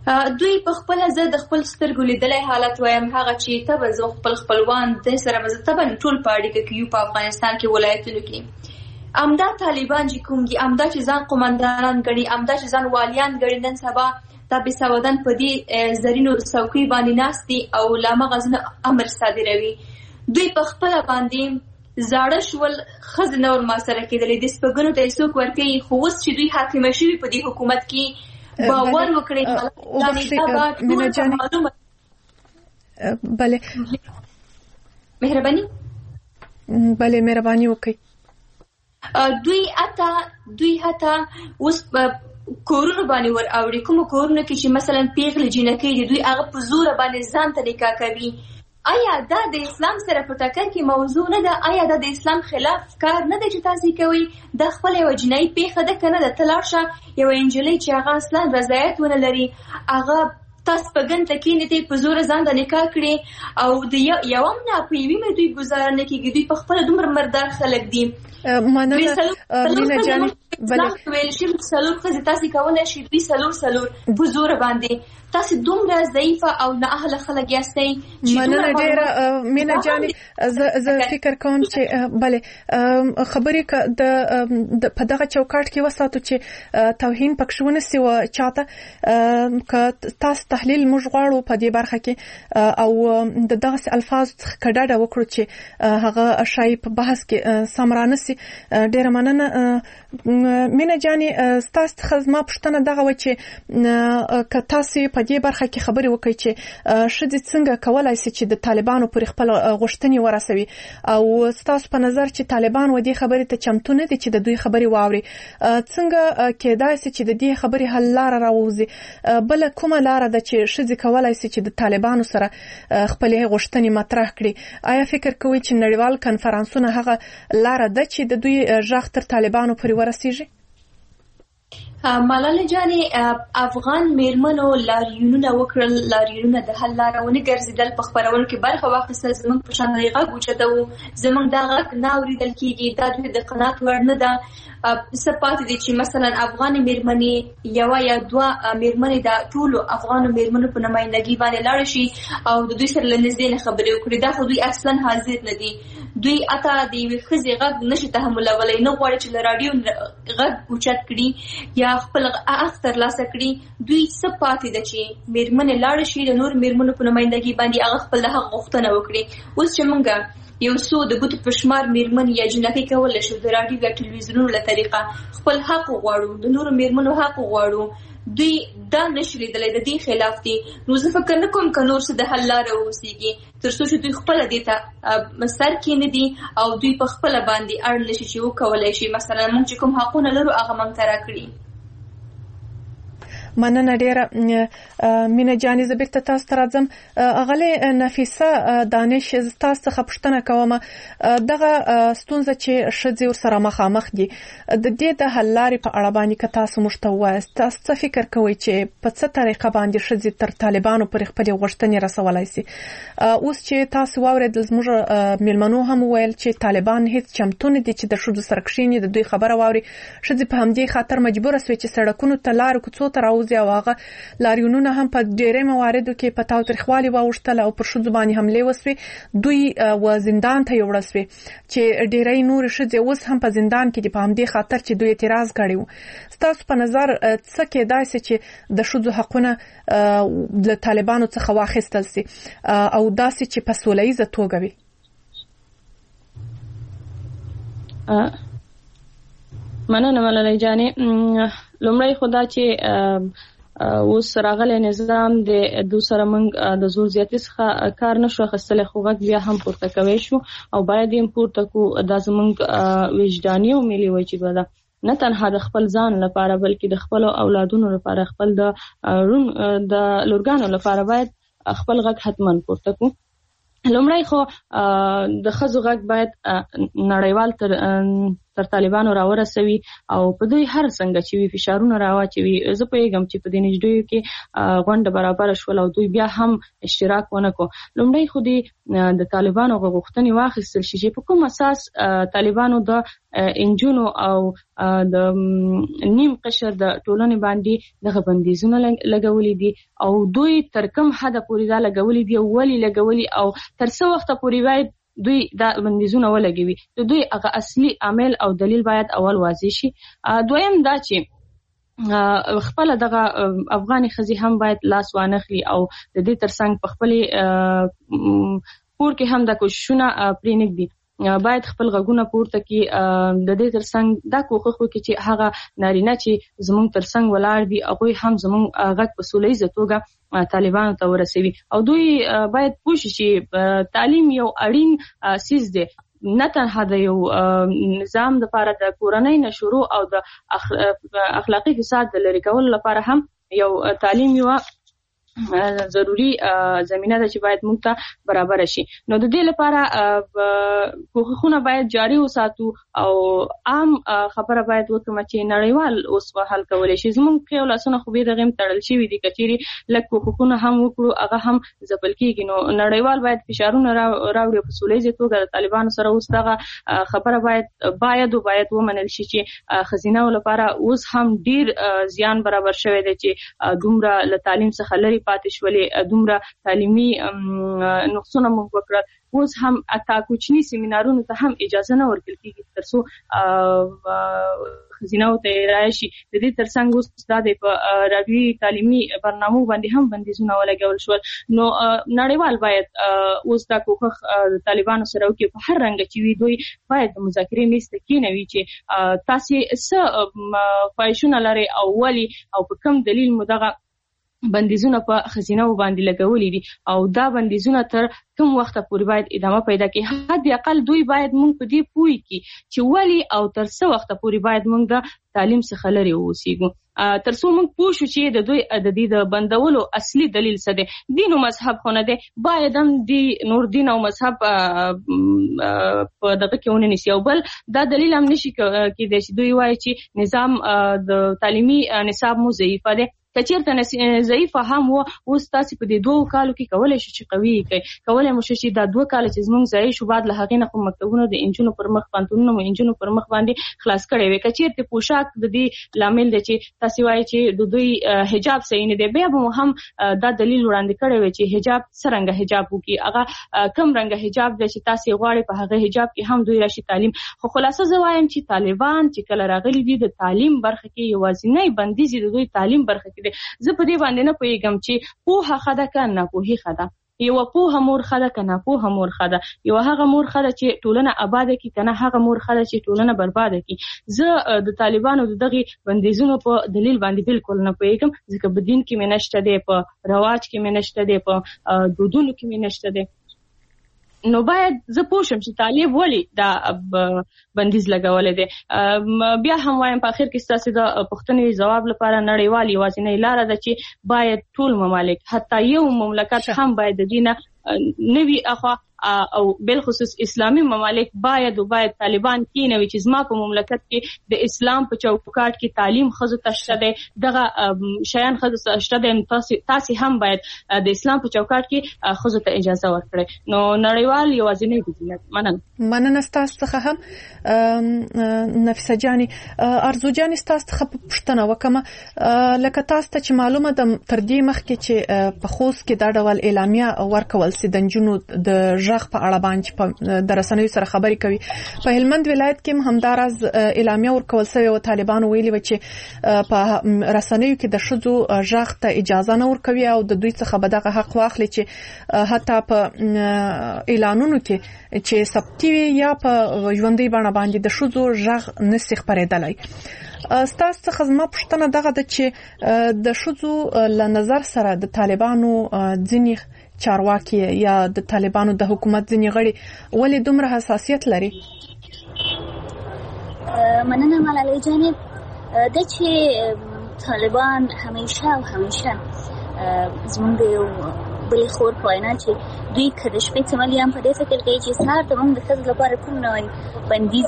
دوی په خپل زه د خپل سترګو لیدلای حالت وایم هغه چې ته به زه خپل خپلوان د سره مزتبن ټول په اړیکه کې یو په افغانستان کې ولایتونو کې امدا طالبان چې کوم دي امدا چې ځان قومندانان ګڼي امدا چې ځان والیان ګڼي نن سبا دا به سودان په دې زرینو څوکۍ باندې ناستي او لامغزن امر صادروي دوی په خپل باندې زاړه شول خزه نور ما سره کېدلې د سپګنو د ایسوک ورکې خو اوس چې دوی حاکم شوي په دې حکومت کې باور وکړي مینا جاني بله مهرباني وکړئ دوی حتی اوس کورونه باندې ور اوړي کوم کورونه کې چې مثلا پیغلې جنکې دي دوی هغه په زور باندې ځان ته نکاح کوي آیا دا د اسلام سره په ټکر کې موضوع نه ده آیا دا د اسلام خلاف کار نه دی چې تاسو کوي د خپل یو جنۍ پیښه ده کنه د تلاشه یو انجلۍ چې هغه اصلا رضایت ونه لري هغه تاسو په ګن تکینې ته په زور ځان د نکاح کړي او د یو نه په یوې مې دوی گزاره نه کیږي دوی په خپل دومره مردار خلک دي مننه مینا جان بله ویل شي سلور خزه تاسو کولای شي دوی سلور په زور باندې تاسو دومره ضعیفه او نه اهل خلک یاستئ مننه ډیره مینا جان زه فکر کوم چې بله خبرې د په دغه چوکاټ کې وساتو چې توهین پکښونه سی و چاته ک تاسو تحلیل موږ غواړو په دې برخه کې او د دغه الفاظ کډاډه وکړو چې هغه شای په بحث کې سمرانه سي ډیره مننه مینا جاني تاسو خزما پښتنه دغه و چې ک تاسو په دې برخه کې خبرې وکړي چې شذ څنګه کولای شي چې د طالبانو پر خپل غوښتنې ورسوي او تاسو په نظر چې طالبان و دې خبرې ته چمتو نه دي چې د دوی خبرې واوري څنګه کېدای شي چې د دې خبرې حل لار راوځي بل کومه لار ده چې شذ کولای شي چې د طالبانو سره خپل غوښتنې مطرح کړي آیا فکر کوئ چې نړیوال کنفرانسونه هغه لار ده چې د دوی ژغ تر طالبانو پورې ورسیږي ملاله جانې افغان میرمنو لاریونونه وکړل لاریونونه د حل لارونه ګرځیدل په خبرونو کې برخه واخیستل زموږ په شان غږ اوچتو زموږ دا غږ نه اوریدل کیږي دا د قناعت وړ نه ده سپات دي چې مثلا افغان میرمنې یو یا دوه میرمنې د ټولو افغان میرمنو په نمائندګي باندې لاړ شي او د دوی سره لنځدې خبرې وکړي دا خو دوی اصلا حاضر نه دي دوی اته د یو خزي غږ نشي تحملولای نه غواړي چې له رادیو غږ اوچت کړي یا خپل اختر لاسه کړي دوی سپات دي چې میرمنې لاړ شي د نور میرمنو په نمائندګي باندې هغه خپل حق غوښتنه وکړي اوس چې مونږ یو څو د ګوتو په شمار میرمن یا جنکې کولای شو د رادیو یا ټلویزیونونو له طریقه خپل حق غواړو د نورو میرمنو حق غواړو دوی دا نشي لیدلای د دې خلاف دي نو زه فکر نه کوم ک نور څه د حل لاره وسیږي تر څو چې دوی خپل دې ته سر کې نه دي او دوی په خپل باندې اړ نشي چې وکولای شي مثلا موږ چې کوم حقونه لرو هغه موږ ته راکړي مننه ډیره مینا جاني زبرته تاسو ته راځم غلې نفیسه دانش تاسو څخه پوښتنه کوم دغه ستونزه چې شذ ور سره مخامخ دي د دې د حل لارې په اړه باندې که تاسو مشتوایست تاسو څه فکر کوئ چې په څه طریقه باندې شذ تر طالبانو پر خپل غوښتنې رسولای شي اوس چې تاسو واورېدل زموږ میلمنو هم ویل چې طالبان هیڅ چمتو نه دي چې د شذ سرکښینې د دوی خبره واوري شذ په همدې خاطر مجبور شوي چې سړکونو ته لار کوڅو ته راوځي او هغه لاریونونه هم په ډېرې مواردو کې په تاوتریخوالي واوښتل او پر ښځو باندې حملې وسوې دوی و زندان ته یوړل سوې چې ډېری نور ښځې اوس هم په زندان کې دي په همدې خاطر چې دوی اعتراض کړی و ستاسو په نظر څه کېدای شي چې د ښځو حقونه له طالبانو څخه واخیستل شي او داسې چې په سوله ییزه توګه وي مننه ملاله جانې لومړی خدا چې اوس راغلی نظام د دوسره موږ د زور زیاتي څخه کار نشو اخیستلی خو غږ بیا هم پورته کوی شو او باید یې پورته کو دا زموږ وجداني او ملي وجیبه ده نه تنها د خپل ځان لپاره بلکې د خپل اولادونو لپاره خپل د لورګانو لپاره باید خپل غږ حتما پورته کو لومړی خو د ښځو غږ باید نړیوال تر تر طالبانو راورسوي او په دوی هر څنګه چې وی فشارونه راواچوي. زه پوهیږم چې په دې نږدې کې غونډه برابر شول او دوی بیا هم اشتراک ونکړو. لومړی خو د طالبانو غوښتنې واخیستل شي چې په کوم اساس طالبانو د انجونو او د نیم قشر د ټولنې باندې دغه بندیزونه لګولې دي او دوی تر کوم حد پورې دا لګولې دي او ولې لګولې او تر څو وخت پورې باید دوی دا بندیزونه ولګوي. دوی هغه اصلي عامل او دلیل باید اول واضح شي. دویم دا چې خپل دغه افغاني خزي هم باید لاس وانخلي او د دې ترڅنګ په خپل پور کې هم د کوششونه پرېنګدي. باید خپل غږونه پورته کړي. د دې ترڅنګ دا کوښښ وکړي چې هغه نارینه چې زموږ ترڅنګ ولاړ دي هغوی هم زموږ غږ په سوله ییزه توګه طالبانو ته ورسوي او دوی باید پوه شي چې تعلیم یو اړین څیز دی، نه تنها د یو نظام لپاره د کورنۍ نه شروع او د اخلاقي فساد د لرې کولو لپاره هم یو تعلیم یو ضروری زمینه ده چې باید موږ ته برابر شي. نو د دې لپاره کوښښونه باید جاری وساتو او عام خبره باید وکړو چې نړیوال اوس حل کولای شي. زموږ په لاسونو خو به دغه تړل شوی دي، کچېری لکه کوښښونه هم وکړو هغه هم ځپل کیږي. نو نړیوال باید فشارونه راوړي په سولې ځای توګه د طالبانو سره. اوس دغه خبره باید ومنل شي چې خزینه لپاره اوس هم ډیر زیان برابر شوی دی چې دومره له تعلیم څخه لري پاتې شولې، دومره تعلیمي نقصونه موږ وکړل. اوس هم اتا کوچني سیمینارونو ته هم اجازه نه ورکړل کیږي ترڅو خزینه ته راشي. د دې ترڅنګ اوس دا د راډیوي تعلیمي برنامو باندې هم بندیزونه ولګول شول. نو نړیوال باید اوس دا کوښښ طالبانو سره وکړي په هر رنګ چې وي. دوی باید د مذاکرې میز ته کېنوي چې تاسې څه خواهشونه لرئ او ولې او په کوم دلیل مو دغه بندیزونه په خزینه باندې لګولې دي او دا بندیزونه تر کوم وخت پورې باید ادامه پیدا کړي. حد اقل دوی باید موږ په دې پوي کې چې ولی او تر څو وخت پورې باید موږ د تعلیم څخه لري اوسېږو. تر څو موږ پوه شو چې د دوی د دې د بندولو اصلي دلیل څه دی. دین او مذهب خو نه دی، باید هم د نور دین او مذهب په دغه کې ونیسي. او بل دا دلیل هم نشي کېدای چې دوی وایي چې نظام د تعلیمي نصاب مو ضعیفه دی. کچېرته ضعیفه هم و اوس تاسې په دې 2 کالو کې کولای شو چې قوي کړئ. کولای مو شو چې دا 2 کال چې زموږ ضایع شو بعد له هغې نه خو مکتبونه د انجونو پر مخ، پوهنتونونه مو انجونو پر مخ باندې خلاص کړی وي. کچېرته پوشاک د دې لامل دی چې تاسې وایي چې د دوی حجاب صحیح نه دی، بیا به مو هم دا دلیل وړاندې کړی وي چې حجاب څرنګه حجاب وکړي، هغه کوم رنګه حجاب دی چې تاسې غواړئ په هغه حجاب کې هم دوی راشي تعلیم. خو خلاصه زه وایم چې طالبان چې کله راغلي دي د تعلیم برخه کې یوازینی بندیز د دوی تعلیم برخه کې دی. زه په دې باندې نه پوهیږم چې پوهه ښه ده که ناپوهي ښه ده. یو پوهه مور ښه ده که ناپوهه مور ښه ده. یو هغه مور ښه ده چې ټولنه آباده کړي که نه هغه مور ښه ده چې ټولنه برباده کړي. زه د طالبانو د دغې بندیزونو په دلیل باندې بالکل نه پوهیږم، ځکه په دین کې مې نشته دی، په رواج کې مې نشته دی، په دودونو کې مې نشته دی. نو باید زه پوه شم چې طالب ولې دا بندیز لګولی دی. بیا هم وایم په اخر کې ستاسې د پوښتنې ځواب لپاره نړیوال یوازینۍ لاره ده چې باید ټول ممالک حتی یو مملکت هم باید د دې نه وي اخوا او بالخصوص اسلامي ممالک باید طالبان کېنوي چې زما په مملکت کې د اسلام په چوکاټ کې تعلیم ښځو ته شته دی، دغه شیان ښځو ته شته دی. تاسې هم باید د اسلام په چوکاټ کې ښځو ته اجازه ورکړئ. نو نړیوال یوازینی ګزینه. مننه ستاسو څخه هم نفیسه جاني. ارزو جاني ستاسو څخه پوښتنه وکړم، لکه تاسو ته چې معلومه ده تر دې مخکې چې په خوست کې دا ډول اعلامیه ورکول سي د نجونو د ژغ په اړه باندې د رسنیو سره خبرې کوي. په هلمند ولایت کې هم همداراز اعلامیه ورکول شوې او طالبانو ویلي و چې په رسنیو کې د ښځو ژغ ته اجازه نه ورکوي او د دوی څخه به دغه حق واخلي چې حتی په اعلانونو کې چې ثبتي وي یا په ژوندۍ بڼه باندې د ښځو ژغ نشي خپرېدلی. ستاسو څخه زما پوښتنه دغه ده چې د ښځو له نظر سره د طالبانو ځینې چارواکي یا د طالبانو د حکومت ځینې غړي ولې دومره حساسیت لري؟ مننه ملالۍ جانې. د چې طالبان همیشه زموږ د یو بلې خور په وینا چې دوی که د شپې څملي هم په دې فکر کوي چې سهار ته موږ د ښځو لپاره کوم نوی بندیز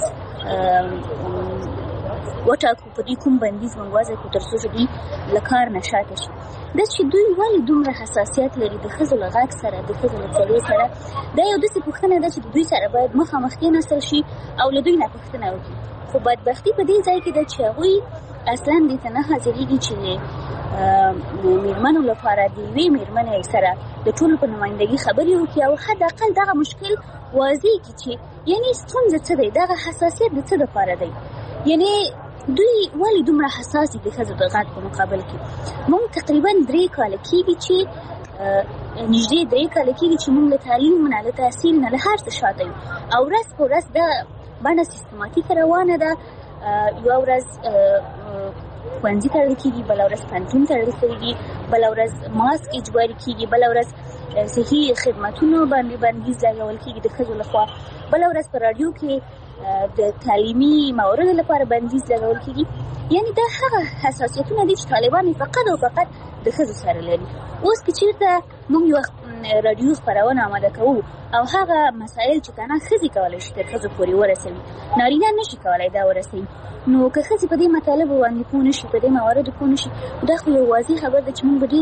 وټاکو، په دې کوم بندیز موږ وضع کړو تر څو چې دوی له کار نه شاته شي. دا چې دوی ولې دومره حساسیت لري د ښځو له غږ سره، د ښځو له څېرې سره، دا یو داسې پوښتنه ده چې د دوی سره باید مخامخ کېناستل شي او له دوی نه پوښتنه وکړي. خو بدبختي په دې ځای کې ده چې هغوی اصلا دې ته نه حاضرېږي چې مېرمنو لپاره د یوې مېرمنې سره د ټولو په نمایندګي خبرې وکړي او حداقل دغه مشکل واضح کړي چې یعنې ستونزه څه دی، دغه حساسیت د څه دپاره دی، یعنې دوی ولې دومره حساس دي د ښځو د غږ په مقابل کې. موږ تقریبا 3 کاله کېږي چې نږدې 3 کاله کېږي چې موږ له تعلیم نه، له تحصیل نه، له هر څه شاته یو او ورځ په ورځ دا بڼه سیستماتیکه روانه ده. یوه ورځ ښوونځي تړل کېږي، بله ورځ پوهنتون تړل کېږي، بله ورځ ماسک اجباري کېږي، بله ورځ صحي خدمتونو باندې بندیز لګول کېږي د ښځو لخوا، بله ورځ په راډیو کې د تعلیمي مواردو لپاره بندیز لګول کېږي. یعنې دا هغه حساسیتونه دي چې طالبان فقط او فقط د ښځو سره لري. اوس که چېرته موږ یو راډیو خپرونه آماده کوو او هغه مسایل چې کنه ښځې کولی شي تر ښځو پورې ورسوي، نارینه نشي کولی دا ورسوي، نو که ښځې په دې مطالبو باندې پوه نشي، په دې مواردو پوه نشي، دا خو یو واضح خبر ده چې موږ به ډېر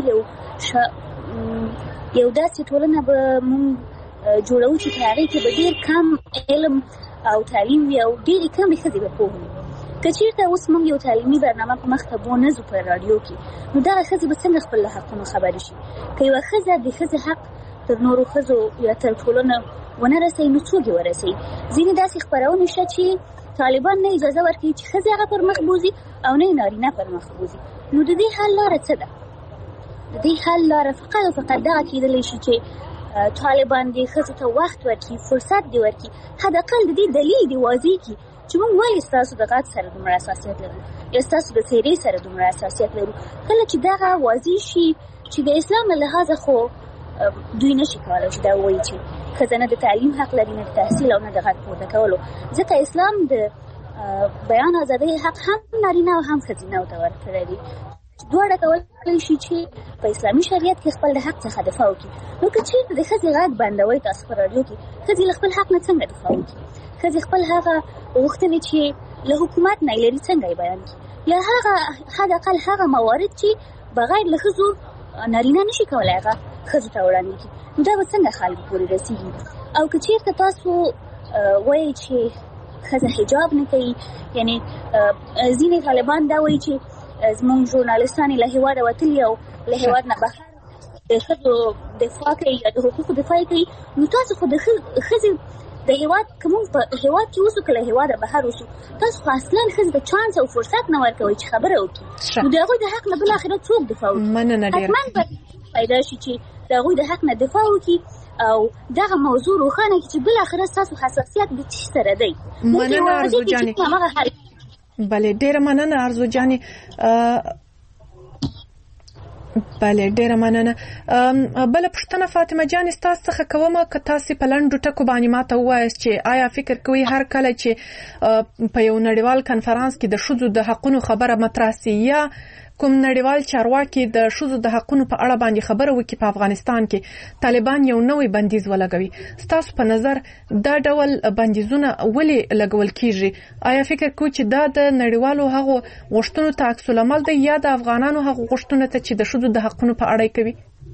یو داسې ټولنه به موږ جوړوو چې په هغې کې به ډېر کم علم او تعلیم وي او ډېرې کمې ښځې به پوه وي. که چېرته اوس موږ یو تعلیمي برنامه په مخ ته بونځو په راډیو کې، نو دغه ښځې به څنګه خپل له حقونو خبرې شي؟ که یوه ښځه د ښځې حق تر نورو ښځو یا تر ټولنه ونه رسوي، نو څوک یې ورسوي؟ ځینې داسې خپرونې شته چې طالبان نه اجازه ورکوي چې ښځې هغه پر مخ بوځي او نه نارینه پر مخ بوځي. نو د دې حل لاره څه ده؟ د دې حل لاره فقط او فقط دغه کېدلی شي چې طالبان دې ښځو ته وخت ورکړي، فرصت دې ورکړي، حداقل د دې دلیل دې واضح کړي چې موږ ولې ستاسو د غږ سره دومره حساسیت لرو یا ستاسو د څېرې سره دومره حساسیت لرو. کله چې دغه واضح شي چې د اسلام له لحاظه خو دوی نشي کولی چې دا ووایي چې ښځه نه د تعلیم حق لري، نه د تحصیل او نه د غږ پورته کولو، ځکه اسلام د بیان ازادۍ حق هم نارینه او هم ښځینه ته ورکړی دی. دواړه کولی شي چې په اسلامي شریعت کې خپل د حق څخه دفاع وکړي. نو که چېرته د ښځې غږ بندوئ تاسو په راډیو کې، ښځې له خپل حق نه څنګه دفاع وکړي؟ ښځې خپل هغه غوښتنې چې له حکومت نه یې لري څنګه یې بیان کړي؟ یا هغه حداقل هغه موارد چې بغیر له ښځو نارینه نشي کولی هغه ښځو ته وړاندې کړي، نو دا به څنګه خلکو پورې رسېږي؟ او که چېرته تاسو وایئ چې ښځه حجاب نه کوي، یعنې ځینې طالبان دا وایي چې زموږ ژورنالستان له هېواده وتلي او له هېواد نه بهر د ښځو دفاع کوي یا د حقوقو دفاع کوي، نو تاسو خو د ښځې د هېواد که موږ په هېواد کې اوسو که له هېواده بهر اوسو، تاسو خو اصلا ښځې ته چانس او فرصت نه ورکوئ چې خبره وکړي. نو د هغوی د حق نه بالاخره څوک دفاع وکړي؟ حتما به پیدا شي چې د هغوی د حق نه دفاع وکړي او دغه موضوع روښانه کړي چې بالاخره ستاسو حساسیت د څه سره دی. مننه ارزو جانې. بله ډیره مننه ارزو جانې. بله ډیره مننه. بل پښتنه فاطمه جان تاسو څخه کوم که تاسو په لنډو ټکو باندې ماته وایاست چې آیا فکر کوئ هر کله چې په یو نړیوال کنفرانس کې د ښځو د حقونو خبره مطرح سي یا کوم نړیوال چارواکي د ښځو د حقونو په اړه باندې خبره وکړي په افغانستان کې طالبان یو نوې بندیز ولګوي، ستاسو په نظر دا ډول بندیزونه ولې لګول کیږي؟ آیا فکر کوئ چې دا د نړیوالو هغو غوښتنو ته عکس العمل دی یا د افغانانو هغو غوښتنو ته چې د ښځو د حقونو په اړه کوي؟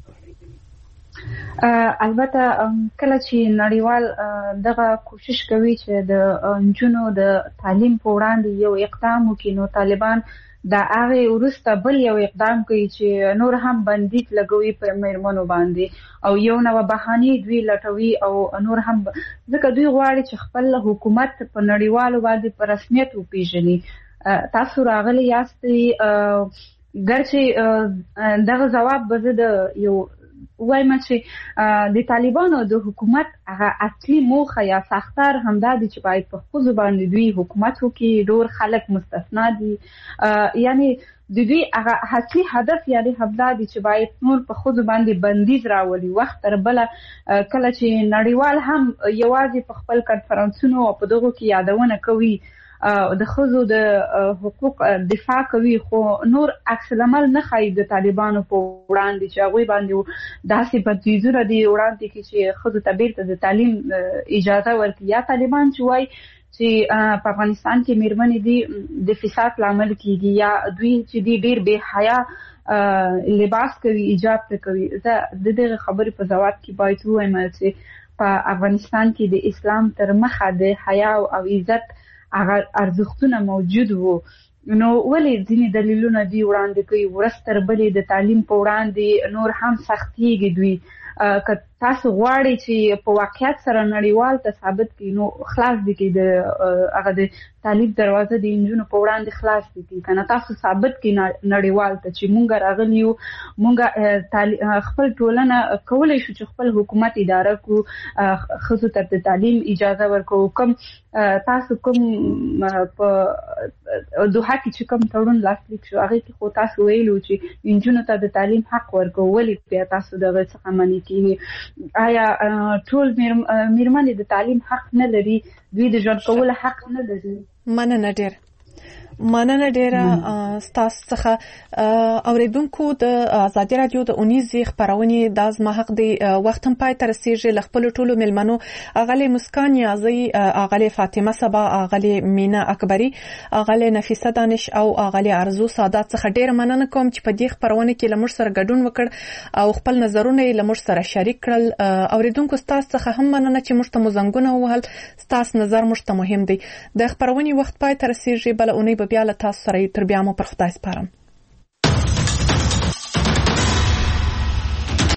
البته کله چې نړیوال دغه کوشش کوي چې د نجونو د تعلیم په وړاندې یو اقدام وکړي، نو طالبان دا هغه وروسته بل یو اقدام کوي چې نور هم بندیز لګوي په مېرمنو باندې او یو نو بهانه دوی لټوي او نور هم ځکه دوی غواړي چې خپل حکومت په نړیوالو باندې په رسمیت وپیژني. تاسو راغلي یاستئ ګرچې دغه ځواب به زه د یو وایم چې د طالبانو د حکومت هغه اصلي موخه یا ساختار همدا دي چې باید په خپل باندې دوی حکومت وکړي، ډور خلک مستثنا دي، یعنی د دوی هغه اصلي هدف یعنی همدا دي چې باید نور په خود باندې بندیز راولي. وخت تر بل کله چې نړیوال هم یوازې په خپل کنفرانسونو او په دغه کې یادونه کوي د ښځو د حقوق دفاع کوي خو نور عکس العمل نه ښایي د طالبانو په وړاندې چې هغوی باندې داسې بندیزونه دي وړاندې کړي چې ښځو ته بیرته د تعلیم اجازه ورکړي یا طالبان چې وایي چې په افغانستان کې میرمنې دي د فساد لامل کیږي یا دوی چې دي ډیر بے حیا لباس کوي ایجاب ته کوي. زه د دغه خبرې په ځواب کې باید ووایم چې په افغانستان کې د اسلام تر مخه د حیا او عزت هغه ارزښتونه موجود وو نو ولې ځینې دلیلونه دی وړاندې کوي ورځ تر بلې د تعلیم په وړاندې نور هم سختیږي دوی که تاسو غواړئ چې په واقعیت سره نړیوال ته ثابت کړئ نو خلاص دي کې د هغه د تعلیم دروازه د انجونو په وړاندې خلاص دي کې کنه تاسو ثابت کړئ نړیوال ته چې مونږ راغلی یو مونږ خپل ټولنه کولای شو چې خپل حکومت اداره کو ښځو ته د تعلیم اجازه ورکړو کوم تاسو کوم په دوحه کې چې کوم تړون لاسلیک شو هغه کې خو تاسو ویلو چې انجونو ته د تعلیم حق ورکړو ولې بیا تاسو دغه څه منی کیږي آیا ټول میرمنې د تعلیم حق نه لري دوی د ژوند کولو حق نه لري؟ مننه ډیره ستاسو څخه اوریدونکو د ازادي رادیو د اونیزې خبرونه د ازما حق دی وخت هم پای ته رسیږي لخپل ټولو ملمنو اغلی مسکان یازي اغلی فاطمه صبا اغلی مینا اکبری اغلی نفیسه دانش او اغلی ارزو سادات څخه ډیره مننه کوم چې په دې خبرونه کې لمر سره ګډون وکړ او خپل نظرونه لمر سره شریک کړل. اوریدونکو ستاسو څخه هم مننه چې موږ ته مزنګونه وهل ستاسو نظر موږ ته مهم دی. د خبرونه وخت پای ته رسیږي بل اونۍ بیا له تاسو سره تر بیا مو پر خدای سپارم.